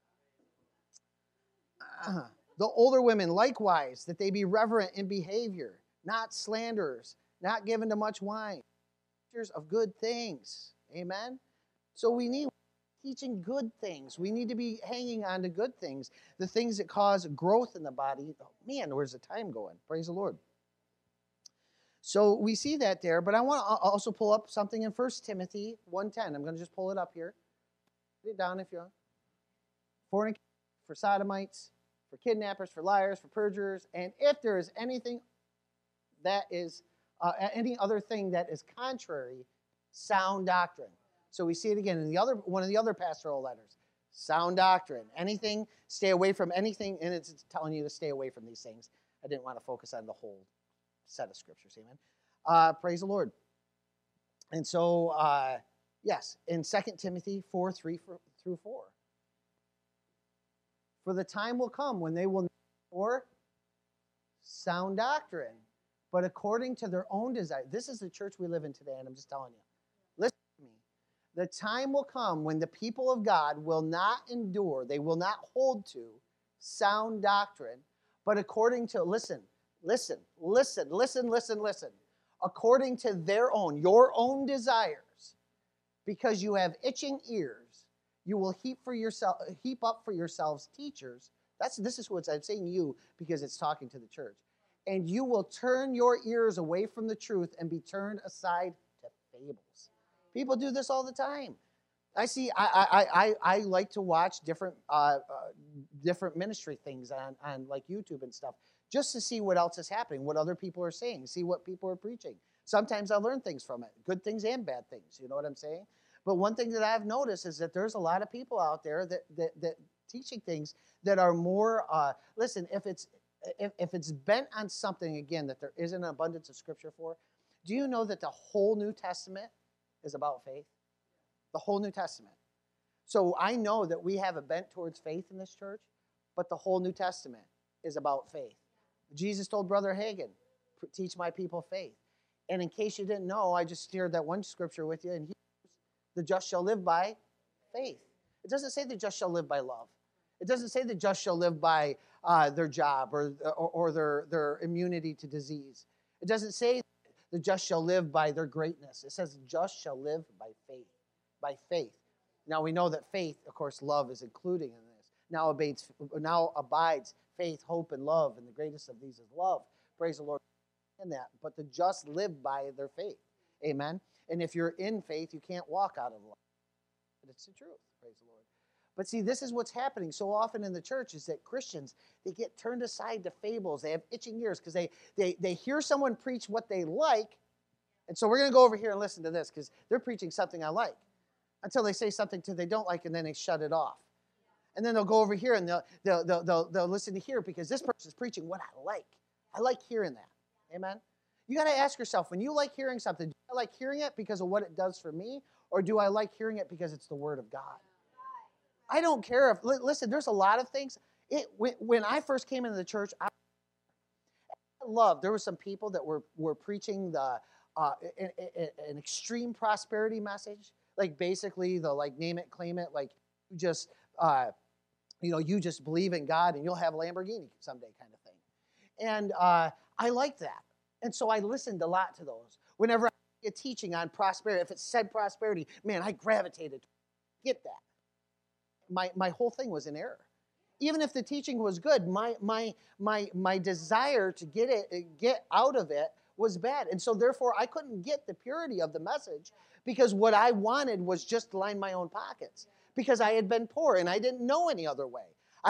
The older women, likewise, that they be reverent in behavior, not slanderers, not given to much wine, teachers of good things. Amen? So we need teaching good things. We need to be hanging on to good things, the things that cause growth in the body. Oh, man, where's the time going? Praise the Lord. So we see that there, but I want to also pull up something in 1 Timothy 1:10. I'm going to just pull it up here. Put it down if you want. For sodomites, for kidnappers, for liars, for perjurers, and if there is anything that is, any other thing that is contrary, sound doctrine. So we see it again in one of the other pastoral letters. Sound doctrine. Anything, stay away from anything, and it's telling you to stay away from these things. I didn't want to focus on the whole set of scriptures, amen. Praise the Lord. And so, yes, in 2 Timothy 4:3 through 4. For the time will come when they will not for sound doctrine, but according to their own desire. This is the church we live in today, and I'm just telling you. Listen to me. The time will come when the people of God will not endure, they will not hold to sound doctrine, but according to, listen, according to your own desires, because you have itching ears, you will heap up for yourselves teachers. This is what I'm saying you, because it's talking to the church. And you will turn your ears away from the truth and be turned aside to fables. People do this all the time. I like to watch different ministry things on like YouTube and stuff, just to see what else is happening, what other people are saying, see what people are preaching. Sometimes I learn things from it, good things and bad things. You know what I'm saying? But one thing that I've noticed is that there's a lot of people out there that teaching things that are more. Listen, if it's bent on something again that there isn't an abundance of scripture for, do you know that the whole New Testament is about faith? The whole New Testament. So I know that we have a bent towards faith in this church, but the whole New Testament is about faith. Jesus told Brother Hagin, teach my people faith. And in case you didn't know, I just shared that one scripture with you, and the just shall live by faith. It doesn't say the just shall live by love. It doesn't say the just shall live by their job or their immunity to disease. It doesn't say the just shall live by their greatness. It says the just shall live by faith. By faith. Now we know that faith, of course, love is including in this. Now abides faith, hope, and love, and the greatest of these is love. Praise the Lord in that. But the just live by their faith. Amen. And if you're in faith, you can't walk out of love. But it's the truth. Praise the Lord. But see, this is what's happening so often in the church is that Christians, they get turned aside to fables. They have itching ears because they hear someone preach what they like. And so we're going to go over here and listen to this because they're preaching something I like until they say something they don't like, and then they shut it off. And then they'll go over here and they'll listen to here because this person's preaching what I like. I like hearing that. Amen? You got to ask yourself, when you like hearing something, do I like hearing it because of what it does for me, or do I like hearing it because it's the Word of God? I don't care if, listen, there's a lot of things. When I first came into the church, I loved, there were some people that were preaching an extreme prosperity message, like basically the like name it, claim it, like you just believe in God and you'll have a Lamborghini someday kind of thing. And I liked that. And so I listened a lot to those. Whenever I get teaching on prosperity, if it said prosperity, man, I gravitated to get that. My whole thing was in error. Even if the teaching was good, my desire to get out of it was bad. And so therefore I couldn't get the purity of the message because what I wanted was just to line my own pockets because I had been poor and I didn't know any other way.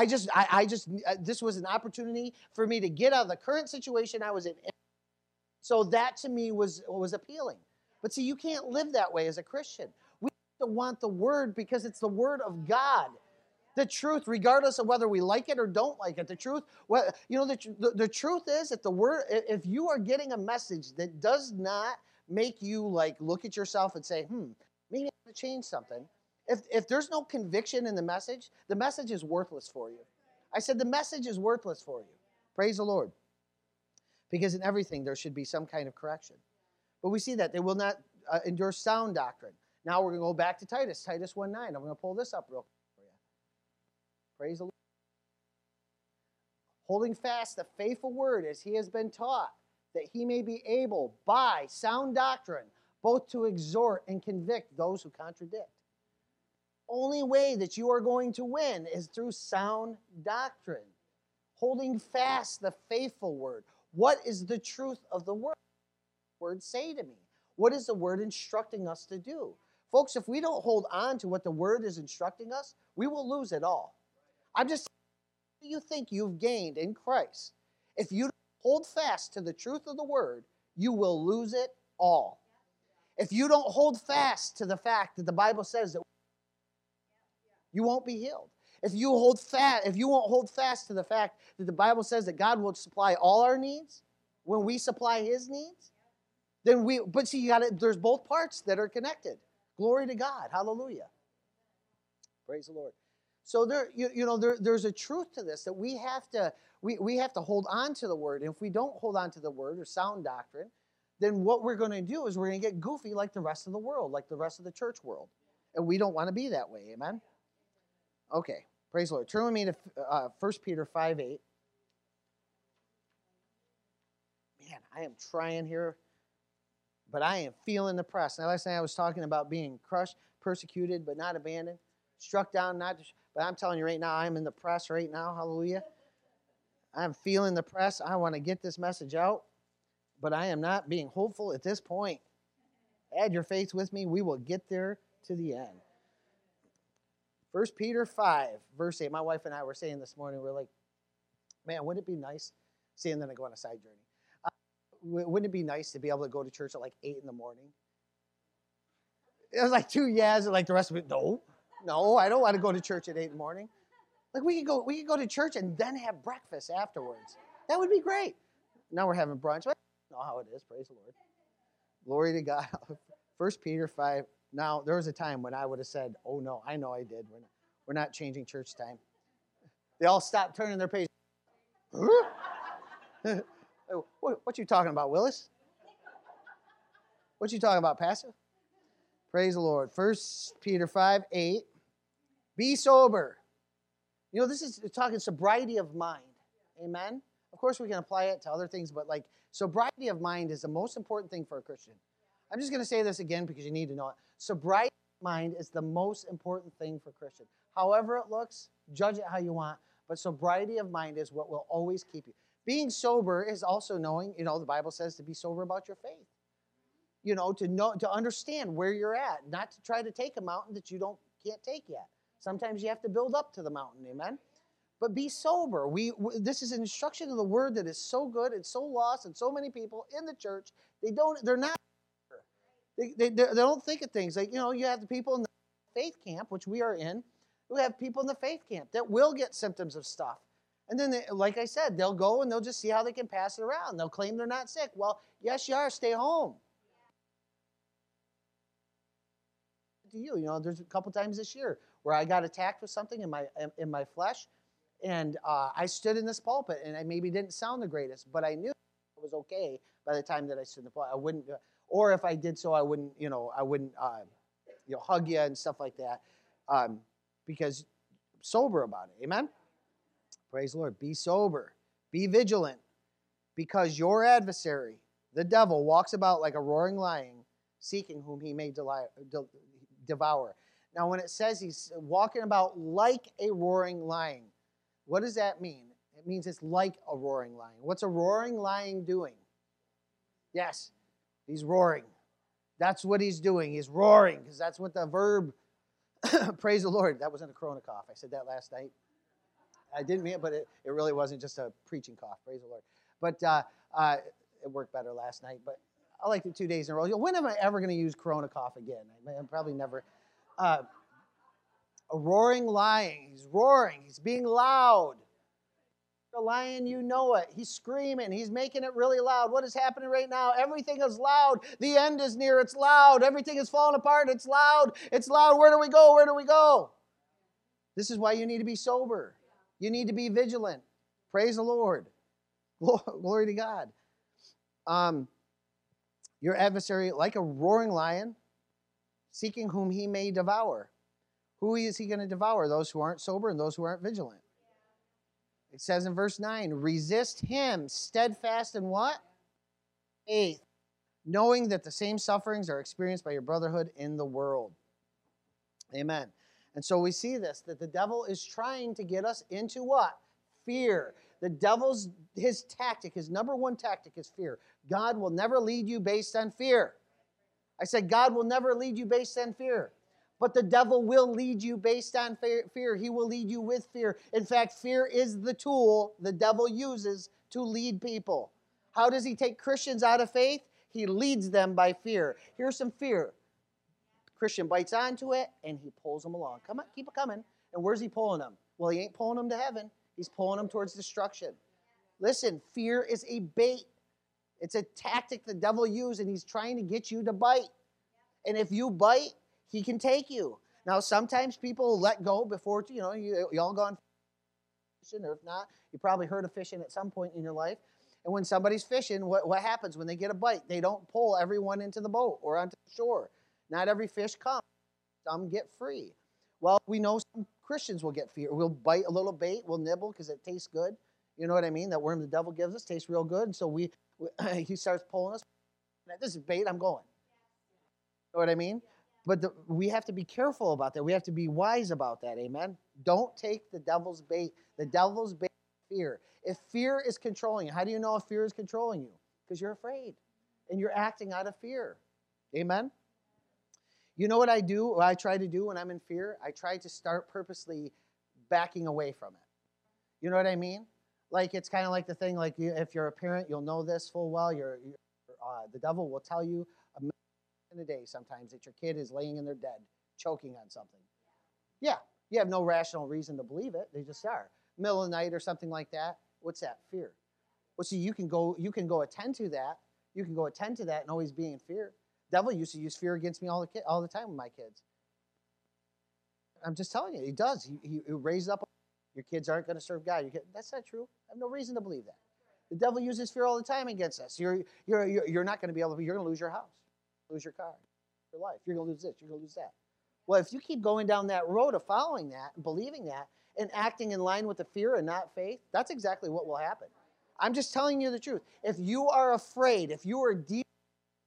This was an opportunity for me to get out of the current situation I was in. So that to me was appealing. But see, you can't live that way as a Christian. We have to want the Word because it's the Word of God. The truth, regardless of whether we like it or don't like it. The truth, the truth is that if you are getting a message that does not make you like look at yourself and say, maybe I have to change something. If there's no conviction in the message is worthless for you. I said the message is worthless for you. Praise the Lord. Because in everything there should be some kind of correction. But we see that they will not endure sound doctrine. Now we're going to go back to Titus 1:9. I'm going to pull this up real quick for you. Praise the Lord. Holding fast the faithful word as he has been taught, that he may be able by sound doctrine both to exhort and convict those who contradict. Only way that you are going to win is through sound doctrine. Holding fast the faithful word. What is the truth of the word? Word say to me? What is the word instructing us to do? Folks, if we don't hold on to what the word is instructing us, we will lose it all. I'm just saying, what do you think you've gained in Christ? If you don't hold fast to the truth of the word, you will lose it all. If you don't hold fast to the fact that the Bible says that you won't be healed. If you won't hold fast to the fact that the Bible says that God will supply all our needs when we supply his needs, but see, there's both parts that are connected. Glory to God. Hallelujah. Praise the Lord. So there's a truth to this that we have to hold on to the word. And if we don't hold on to the word or sound doctrine, then what we're going to do is we're going to get goofy like the rest of the world, like the rest of the church world. And we don't want to be that way. Amen? Okay. Praise the Lord. Turn with me to 1 Peter 5:8. Man, I am trying here, but I am feeling the press. Now, last night I was talking about being crushed, persecuted, but not abandoned, struck down, but I'm telling you right now, I'm in the press right now. Hallelujah. I'm feeling the press. I want to get this message out, but I am not being hopeful at this point. Add your faith with me. We will get there to the end. 1 Peter 5, verse 8. My wife and I were saying this morning, we're like, man, wouldn't it be nice? See, and then I go on a side journey. Wouldn't it be nice to be able to go to church at like 8 in the morning? It was like 2 yeahs, and like the rest of it, no, I don't want to go to church at 8 in the morning. Like we could go to church and then have breakfast afterwards. That would be great. Now we're having brunch. I don't know how it is. Praise the Lord. Glory to God. 1 Peter 5. Now, there was a time when I would have said, oh, no, I know I did. We're not changing church time. They all stopped turning their pages. What you talking about, Willis? What you talking about, Pastor? Praise the Lord. 1 Peter 5:8. Be sober. This is talking sobriety of mind. Amen? Of course, we can apply it to other things, but like sobriety of mind is the most important thing for a Christian. I'm just going to say this again because you need to know it. Sobriety mind is the most important thing for Christians. However it looks, judge it how you want, but sobriety of mind is what will always keep you. Being sober is also knowing, the Bible says to be sober about your faith. To understand where you're at, not to try to take a mountain that you can't take yet. Sometimes you have to build up to the mountain, amen? But be sober. This is an instruction of the word that is so good and so lost, and so many people in the church, they're not. They don't think of things like, you have the people in the faith camp, which we are in, who have people in the faith camp that will get symptoms of stuff. And then, like I said, they'll go and they'll just see how they can pass it around. They'll claim they're not sick. Well, yes, you are. Stay home. To you, there's a couple times this year where I got attacked with something in my flesh, and I stood in this pulpit, and I maybe didn't sound the greatest, but I knew it was okay by the time that I stood in the pulpit. I wouldn't, or if I did so, I wouldn't hug you and stuff like that, because I'm sober about it. Amen. Praise the Lord. Be sober. Be vigilant, because your adversary, the devil, walks about like a roaring lion, seeking whom he may devour. Now, when it says he's walking about like a roaring lion, what does that mean? It means it's like a roaring lion. What's a roaring lion doing? Yes, he's roaring. That's what he's doing. He's roaring, because that's what the verb, praise the Lord. That wasn't a corona cough. I said that last night. I didn't mean it, but it really wasn't just a preaching cough. Praise the Lord. But it worked better last night. But I liked it 2 days in a row. When am I ever going to use corona cough again? I'm probably never. A roaring lion. He's roaring. He's being loud. The lion, you know it. He's screaming. He's making it really loud. What is happening right now? Everything is loud. The end is near. It's loud. Everything is falling apart. It's loud. It's loud. Where do we go? Where do we go? This is why you need to be sober. You need to be vigilant. Praise the Lord. Glory to God. Your adversary, like a roaring lion, seeking whom he may devour. Who is he going to devour? Those who aren't sober and those who aren't vigilant. It says in verse 9, resist him, steadfast in what? Faith, knowing that the same sufferings are experienced by your brotherhood in the world. Amen. And so we see this, that the devil is trying to get us into what? Fear. The devil's, his tactic, his number one tactic is fear. God will never lead you based on fear. I said God will never lead you based on fear. But the devil will lead you based on fear. He will lead you with fear. In fact, fear is the tool the devil uses to lead people. How does he take Christians out of faith? He leads them by fear. Here's some fear. Christian bites onto it, and he pulls them along. Come on, keep it coming. And where's he pulling them? Well, he ain't pulling them to heaven. He's pulling them towards destruction. Listen, fear is a bait. It's a tactic the devil uses, and he's trying to get you to bite. And if you bite, he can take you. Now, sometimes people let go before, you all gone fishing, or if not, you probably heard of fishing at some point in your life. And when somebody's fishing, what happens when they get a bite? They don't pull everyone into the boat or onto the shore. Not every fish comes. Some get free. Well, we know some Christians will get free. We'll bite a little bait. We'll nibble because it tastes good. You know what I mean? That worm the devil gives us tastes real good. And so he starts pulling us. This is bait. I'm going. You know what I mean? But we have to be careful about that. We have to be wise about that. Amen? Don't take the devil's bait. The devil's bait is fear. If fear is controlling you, how do you know if fear is controlling you? Because you're afraid. And you're acting out of fear. Amen? You know what I do? What I try to do when I'm in fear? I try to start purposely backing away from it. You know what I mean? Like, it's kind of like the thing, like, if you're a parent, you'll know this full well. The devil will tell you in a day sometimes that your kid is laying in their bed, choking on something. Yeah, you have no rational reason to believe it. They just are. Middle of the night or something like that. What's that? Fear. Well, see, you can go attend to that. You can go attend to that and always be in fear. Devil used to use fear against me all the time with my kids. I'm just telling you, he does. He raises up. Your kids aren't going to serve God. That's not true. I have no reason to believe that. The devil uses fear all the time against us. You're not going to be able to. You're going to lose your house, lose your car, your life. You're going to lose this. You're going to lose that. Well, if you keep going down that road of following that and believing that and acting in line with the fear and not faith, that's exactly what will happen. I'm just telling you the truth. If you are afraid, if you are deep,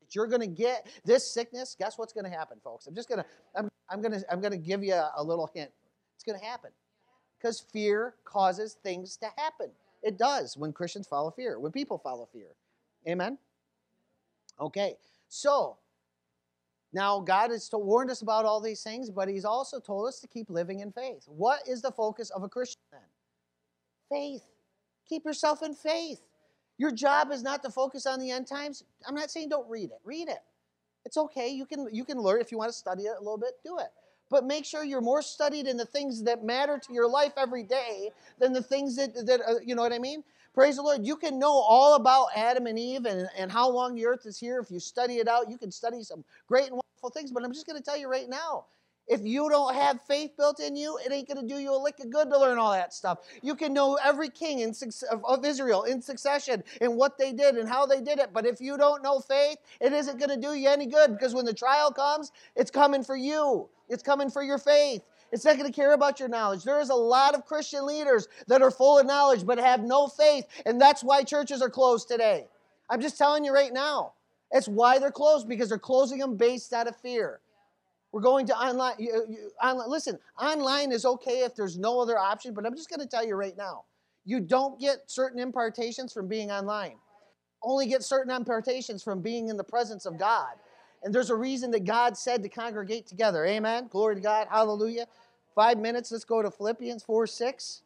You're going to get this sickness. Guess what's going to happen, folks? I'm going to give you a little hint. It's going to happen because fear causes things to happen. It does when Christians follow fear, when people follow fear. Amen? Okay, so now God has warned us about all these things, but he's also told us to keep living in faith. What is the focus of a Christian then? Faith. Keep yourself in faith. Your job is not to focus on the end times. I'm not saying don't read it. Read it. It's okay. You can learn. If you want to study it a little bit, do it. But make sure you're more studied in the things that matter to your life every day than the things that you know what I mean? Praise the Lord. You can know all about Adam and Eve and how long the earth is here. If you study it out, you can study some great and wonderful things. But I'm just going to tell you right now, if you don't have faith built in you, it ain't going to do you a lick of good to learn all that stuff. You can know every king of Israel in succession and what they did and how they did it. But if you don't know faith, it isn't going to do you any good because when the trial comes, it's coming for you. It's coming for your faith. It's not going to care about your knowledge. There is a lot of Christian leaders that are full of knowledge but have no faith, and that's why churches are closed today. I'm just telling you right now. It's why they're closed, because they're closing them based out of fear. We're going to online. Listen, online is okay if there's no other option, but I'm just going to tell you right now, you don't get certain impartations from being online. Only get certain impartations from being in the presence of God. And there's a reason that God said to congregate together. Amen. Glory to God. Hallelujah. 5 minutes. Let's go to Philippians 4:6.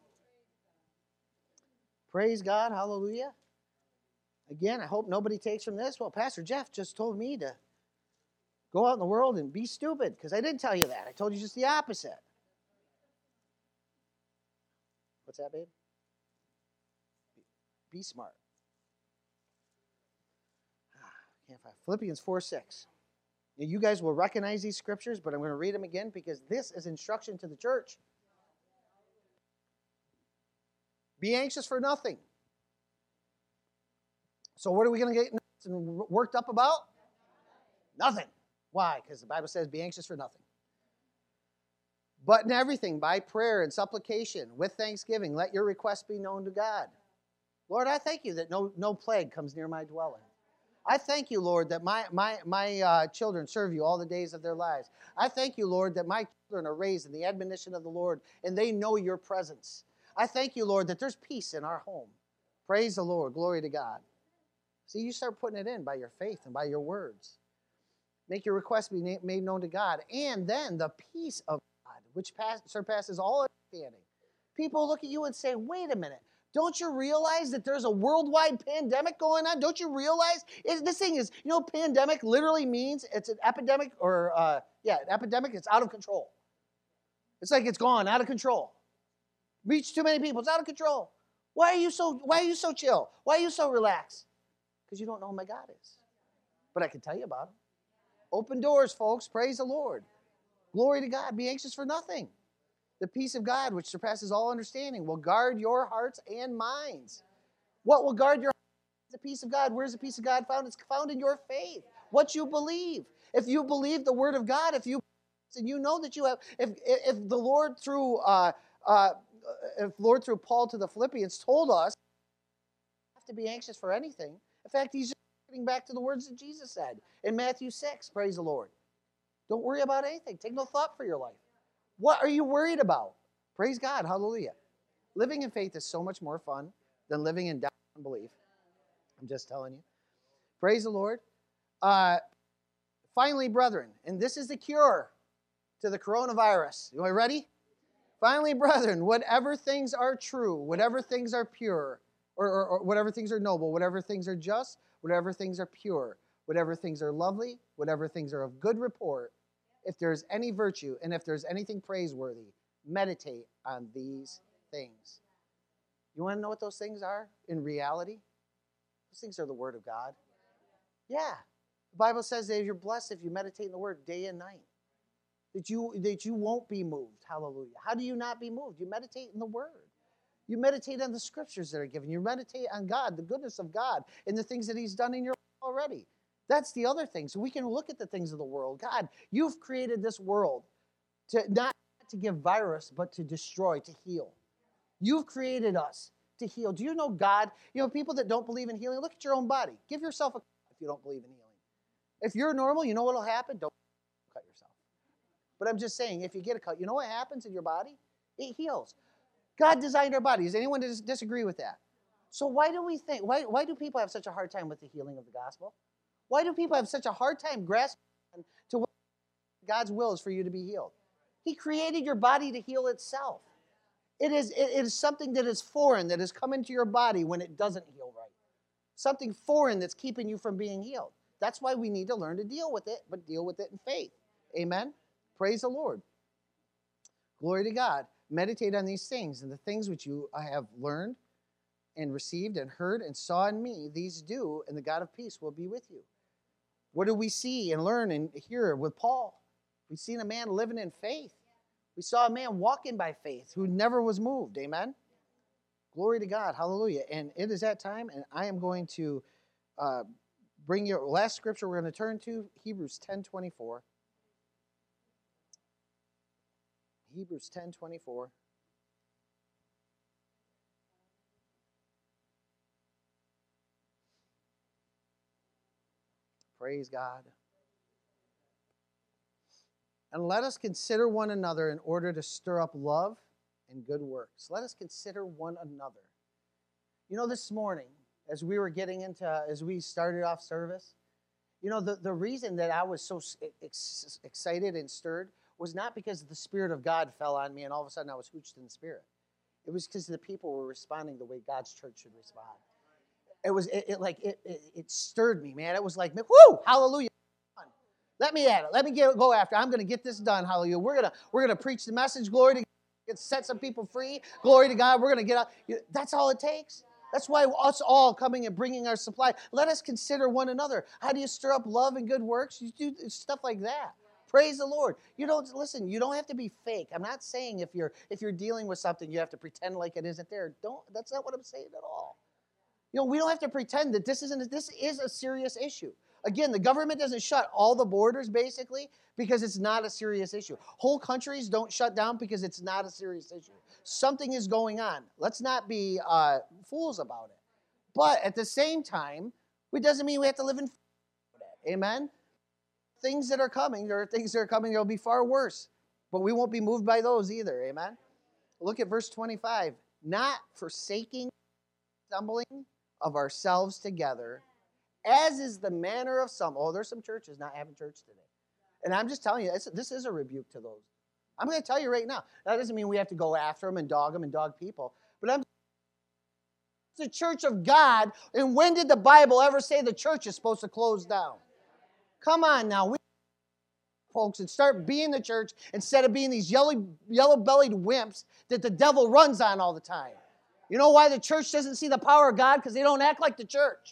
Praise God. Hallelujah. Again, I hope nobody takes from this. Well, Pastor Jeff just told me to go out in the world and be stupid, because I didn't tell you that. I told you just the opposite. What's that, babe? Be smart. Can't find Philippians 4:6. You guys will recognize these scriptures, but I'm going to read them again because this is instruction to the church. Be anxious for nothing. So what are we going to get worked up about? Nothing. Why? Because the Bible says be anxious for nothing. But in everything, by prayer and supplication, with thanksgiving, let your requests be known to God. Lord, I thank you that no plague comes near my dwelling. I thank you, Lord, that my children serve you all the days of their lives. I thank you, Lord, that my children are raised in the admonition of the Lord and they know your presence. I thank you, Lord, that there's peace in our home. Praise the Lord. Glory to God. See, you start putting it in by your faith and by your words. Make your requests be made known to God. And then the peace of God, which surpasses all understanding. People look at you and say, wait a minute. Don't you realize that there's a worldwide pandemic going on? Don't you realize? This thing is, pandemic literally means it's an epidemic or, an epidemic. It's out of control. It's like it's gone, out of control. Reach too many people. It's out of control. Why are you so chill? Why are you so relaxed? Because you don't know who my God is. But I can tell you about him. Open doors, folks. Praise the Lord. Glory to God. Be anxious for nothing. The peace of God, which surpasses all understanding, will guard your hearts and minds. What will guard your hearts? The peace of God. Where's the peace of God found? It's found in your faith. What you believe. If you believe the word of God, and you know that you have, if the Lord through Paul to the Philippians told us not to be anxious for anything. In fact, he's just getting back to the words that Jesus said in Matthew 6. Praise the Lord. Don't worry about anything. Take no thought for your life. What are you worried about? Praise God. Hallelujah. Living in faith is so much more fun than living in doubt and unbelief. I'm just telling you. Praise the Lord. Finally, brethren, and this is the cure to the coronavirus. You ready? Finally, brethren, whatever things are true, whatever things are pure, or whatever things are noble, whatever things are just, whatever things are pure, whatever things are lovely, whatever things are of good report, if there's any virtue and if there's anything praiseworthy, meditate on these things. You want to know what those things are in reality? Those things are the Word of God. Yeah. The Bible says that you're blessed if you meditate in the Word day and night. That you won't be moved. Hallelujah. How do you not be moved? You meditate in the Word. You meditate on the Scriptures that are given. You meditate on God, the goodness of God, and the things that He's done in your life already. That's the other thing. So we can look at the things of the world. God, you've created this world to not to give virus, but to destroy, to heal. You've created us to heal. Do you know God? People that don't believe in healing, look at your own body. Give yourself a if you don't believe in healing. If you're normal, you know what'll happen? Don't cut yourself. But I'm just saying, if you get a cut, you know what happens in your body? It heals. God designed our body. Does anyone disagree with that? So why do we think, why do people have such a hard time with the healing of the gospel? Why do people have such a hard time grasping to what God's will is for you to be healed? He created your body to heal itself. It is something that is foreign, that has come into your body when it doesn't heal right. Something foreign that's keeping you from being healed. That's why we need to learn to deal with it, but deal with it in faith. Amen? Praise the Lord. Glory to God. Meditate on these things, and the things which you have learned and received and heard and saw in me, these do, and the God of peace will be with you. What do we see and learn and hear with Paul? We've seen a man living in faith. We saw a man walking by faith who never was moved. Amen? Glory to God. Hallelujah. And it is that time, and I am going to bring your last scripture we're going to turn to, Hebrews 10:24. Hebrews 10:24. Praise God. And let us consider one another in order to stir up love and good works. Let us consider one another. You know, this morning, as we started off service, you know, the reason that I was so excited and stirred was not because the Spirit of God fell on me and all of a sudden I was hooched in the Spirit. It was because the people were responding the way God's church should respond. It stirred me, man. It was like, whoo, hallelujah. Let me at it. Let me go after. I'm going to get this done. Hallelujah. We're going to preach the message. Glory to God. Set some people free. Glory to God. We're going to get out. That's all it takes. That's why us all coming and bringing our supply. Let us consider one another. How do you stir up love and good works? You do stuff like that. Praise the Lord. You don't have to be fake. I'm not saying if you're dealing with something, you have to pretend like it isn't there. That's not what I'm saying at all. You know, we don't have to pretend that this is a serious issue. Again, the government doesn't shut all the borders, basically, because it's not a serious issue. Whole countries don't shut down because it's not a serious issue. Something is going on. Let's not be fools about it. But at the same time, it doesn't mean we have to live in fear. Amen? Things that are coming, there are things that are coming that will be far worse. But we won't be moved by those either. Amen? Look at verse 25. Not forsaking, stumbling of ourselves together, as is the manner of some. Oh, there's some churches not having church today. And I'm just telling you, this is a rebuke to those. I'm going to tell you right now. That doesn't mean we have to go after them and dog people. But it's the church of God. And when did the Bible ever say the church is supposed to close down? Come on now. Folks, and start being the church instead of being these yellow-bellied wimps that the devil runs on all the time. You know why the church doesn't see the power of God? Because they don't act like the church.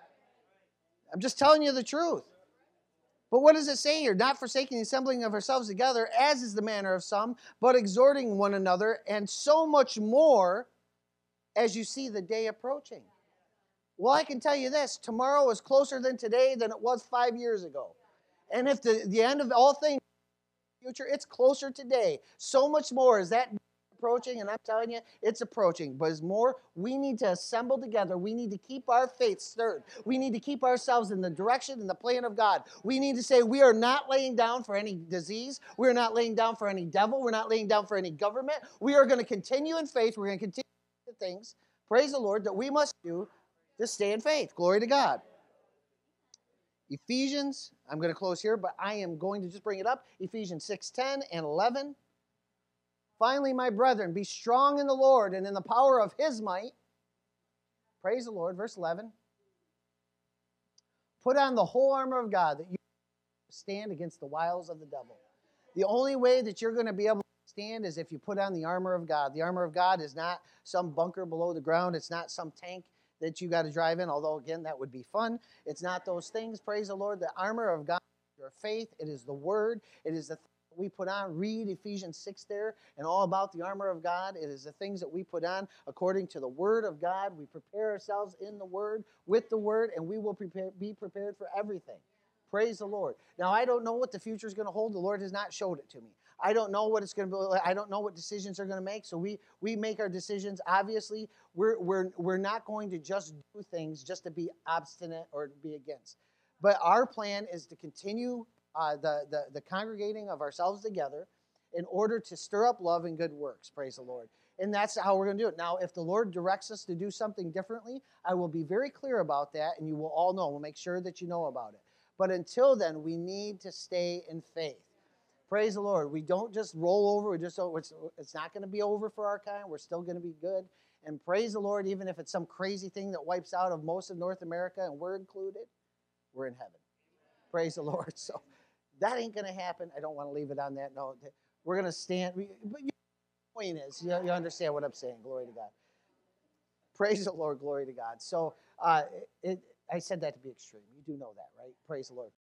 I'm just telling you the truth. But what does it say here? Not forsaking the assembling of ourselves together, as is the manner of some, but exhorting one another, and so much more as you see the day approaching. Well, I can tell you this. Tomorrow is closer than today than it was 5 years ago. And if the end of all things, future, it's closer today. So much more is that approaching, and I'm telling you, it's approaching. But as more, we need to assemble together. We need to keep our faith stirred. We need to keep ourselves in the direction and the plan of God. We need to say we are not laying down for any disease. We are not laying down for any devil. We're not laying down for any government. We are going to continue in faith. We're going to continue the things, praise the Lord, that we must do to stay in faith. Glory to God. Ephesians, I'm going to close here, but I am going to just bring it up. Ephesians 6:10 and 11. Finally, my brethren, be strong in the Lord and in the power of his might. Praise the Lord. Verse 11. Put on the whole armor of God that you stand against the wiles of the devil. The only way that you're going to be able to stand is if you put on the armor of God. The armor of God is not some bunker below the ground. It's not some tank that you got to drive in, although, again, that would be fun. It's not those things. Praise the Lord. The armor of God is your faith. It is the word. It is the we put on. Read Ephesians 6 there and all about the armor of God. It is the things that we put on according to the word of God. We prepare ourselves in the word, with the word, and we will be prepared for everything. Praise the Lord. Now, I don't know what the future is going to hold. The Lord has not showed it to me. I don't know what it's going to be. I don't know what decisions are going to make. So we make our decisions. Obviously, we're not going to just do things just to be obstinate or to be against. But our plan is to continue the congregating of ourselves together in order to stir up love and good works. Praise the Lord. And that's how we're going to do it. Now, if the Lord directs us to do something differently, I will be very clear about that, and you will all know. We'll make sure that you know about it. But until then, we need to stay in faith. Praise the Lord. We don't just roll over. It's not going to be over for our kind. We're still going to be good. And praise the Lord, even if it's some crazy thing that wipes out of most of North America and we're included, we're in heaven. Praise the Lord. So that ain't going to happen. I don't want to leave it on that note. We're going to stand. But the point is, you understand what I'm saying. Glory to God. Praise the Lord. Glory to God. So I said that to be extreme. You do know that, right? Praise the Lord.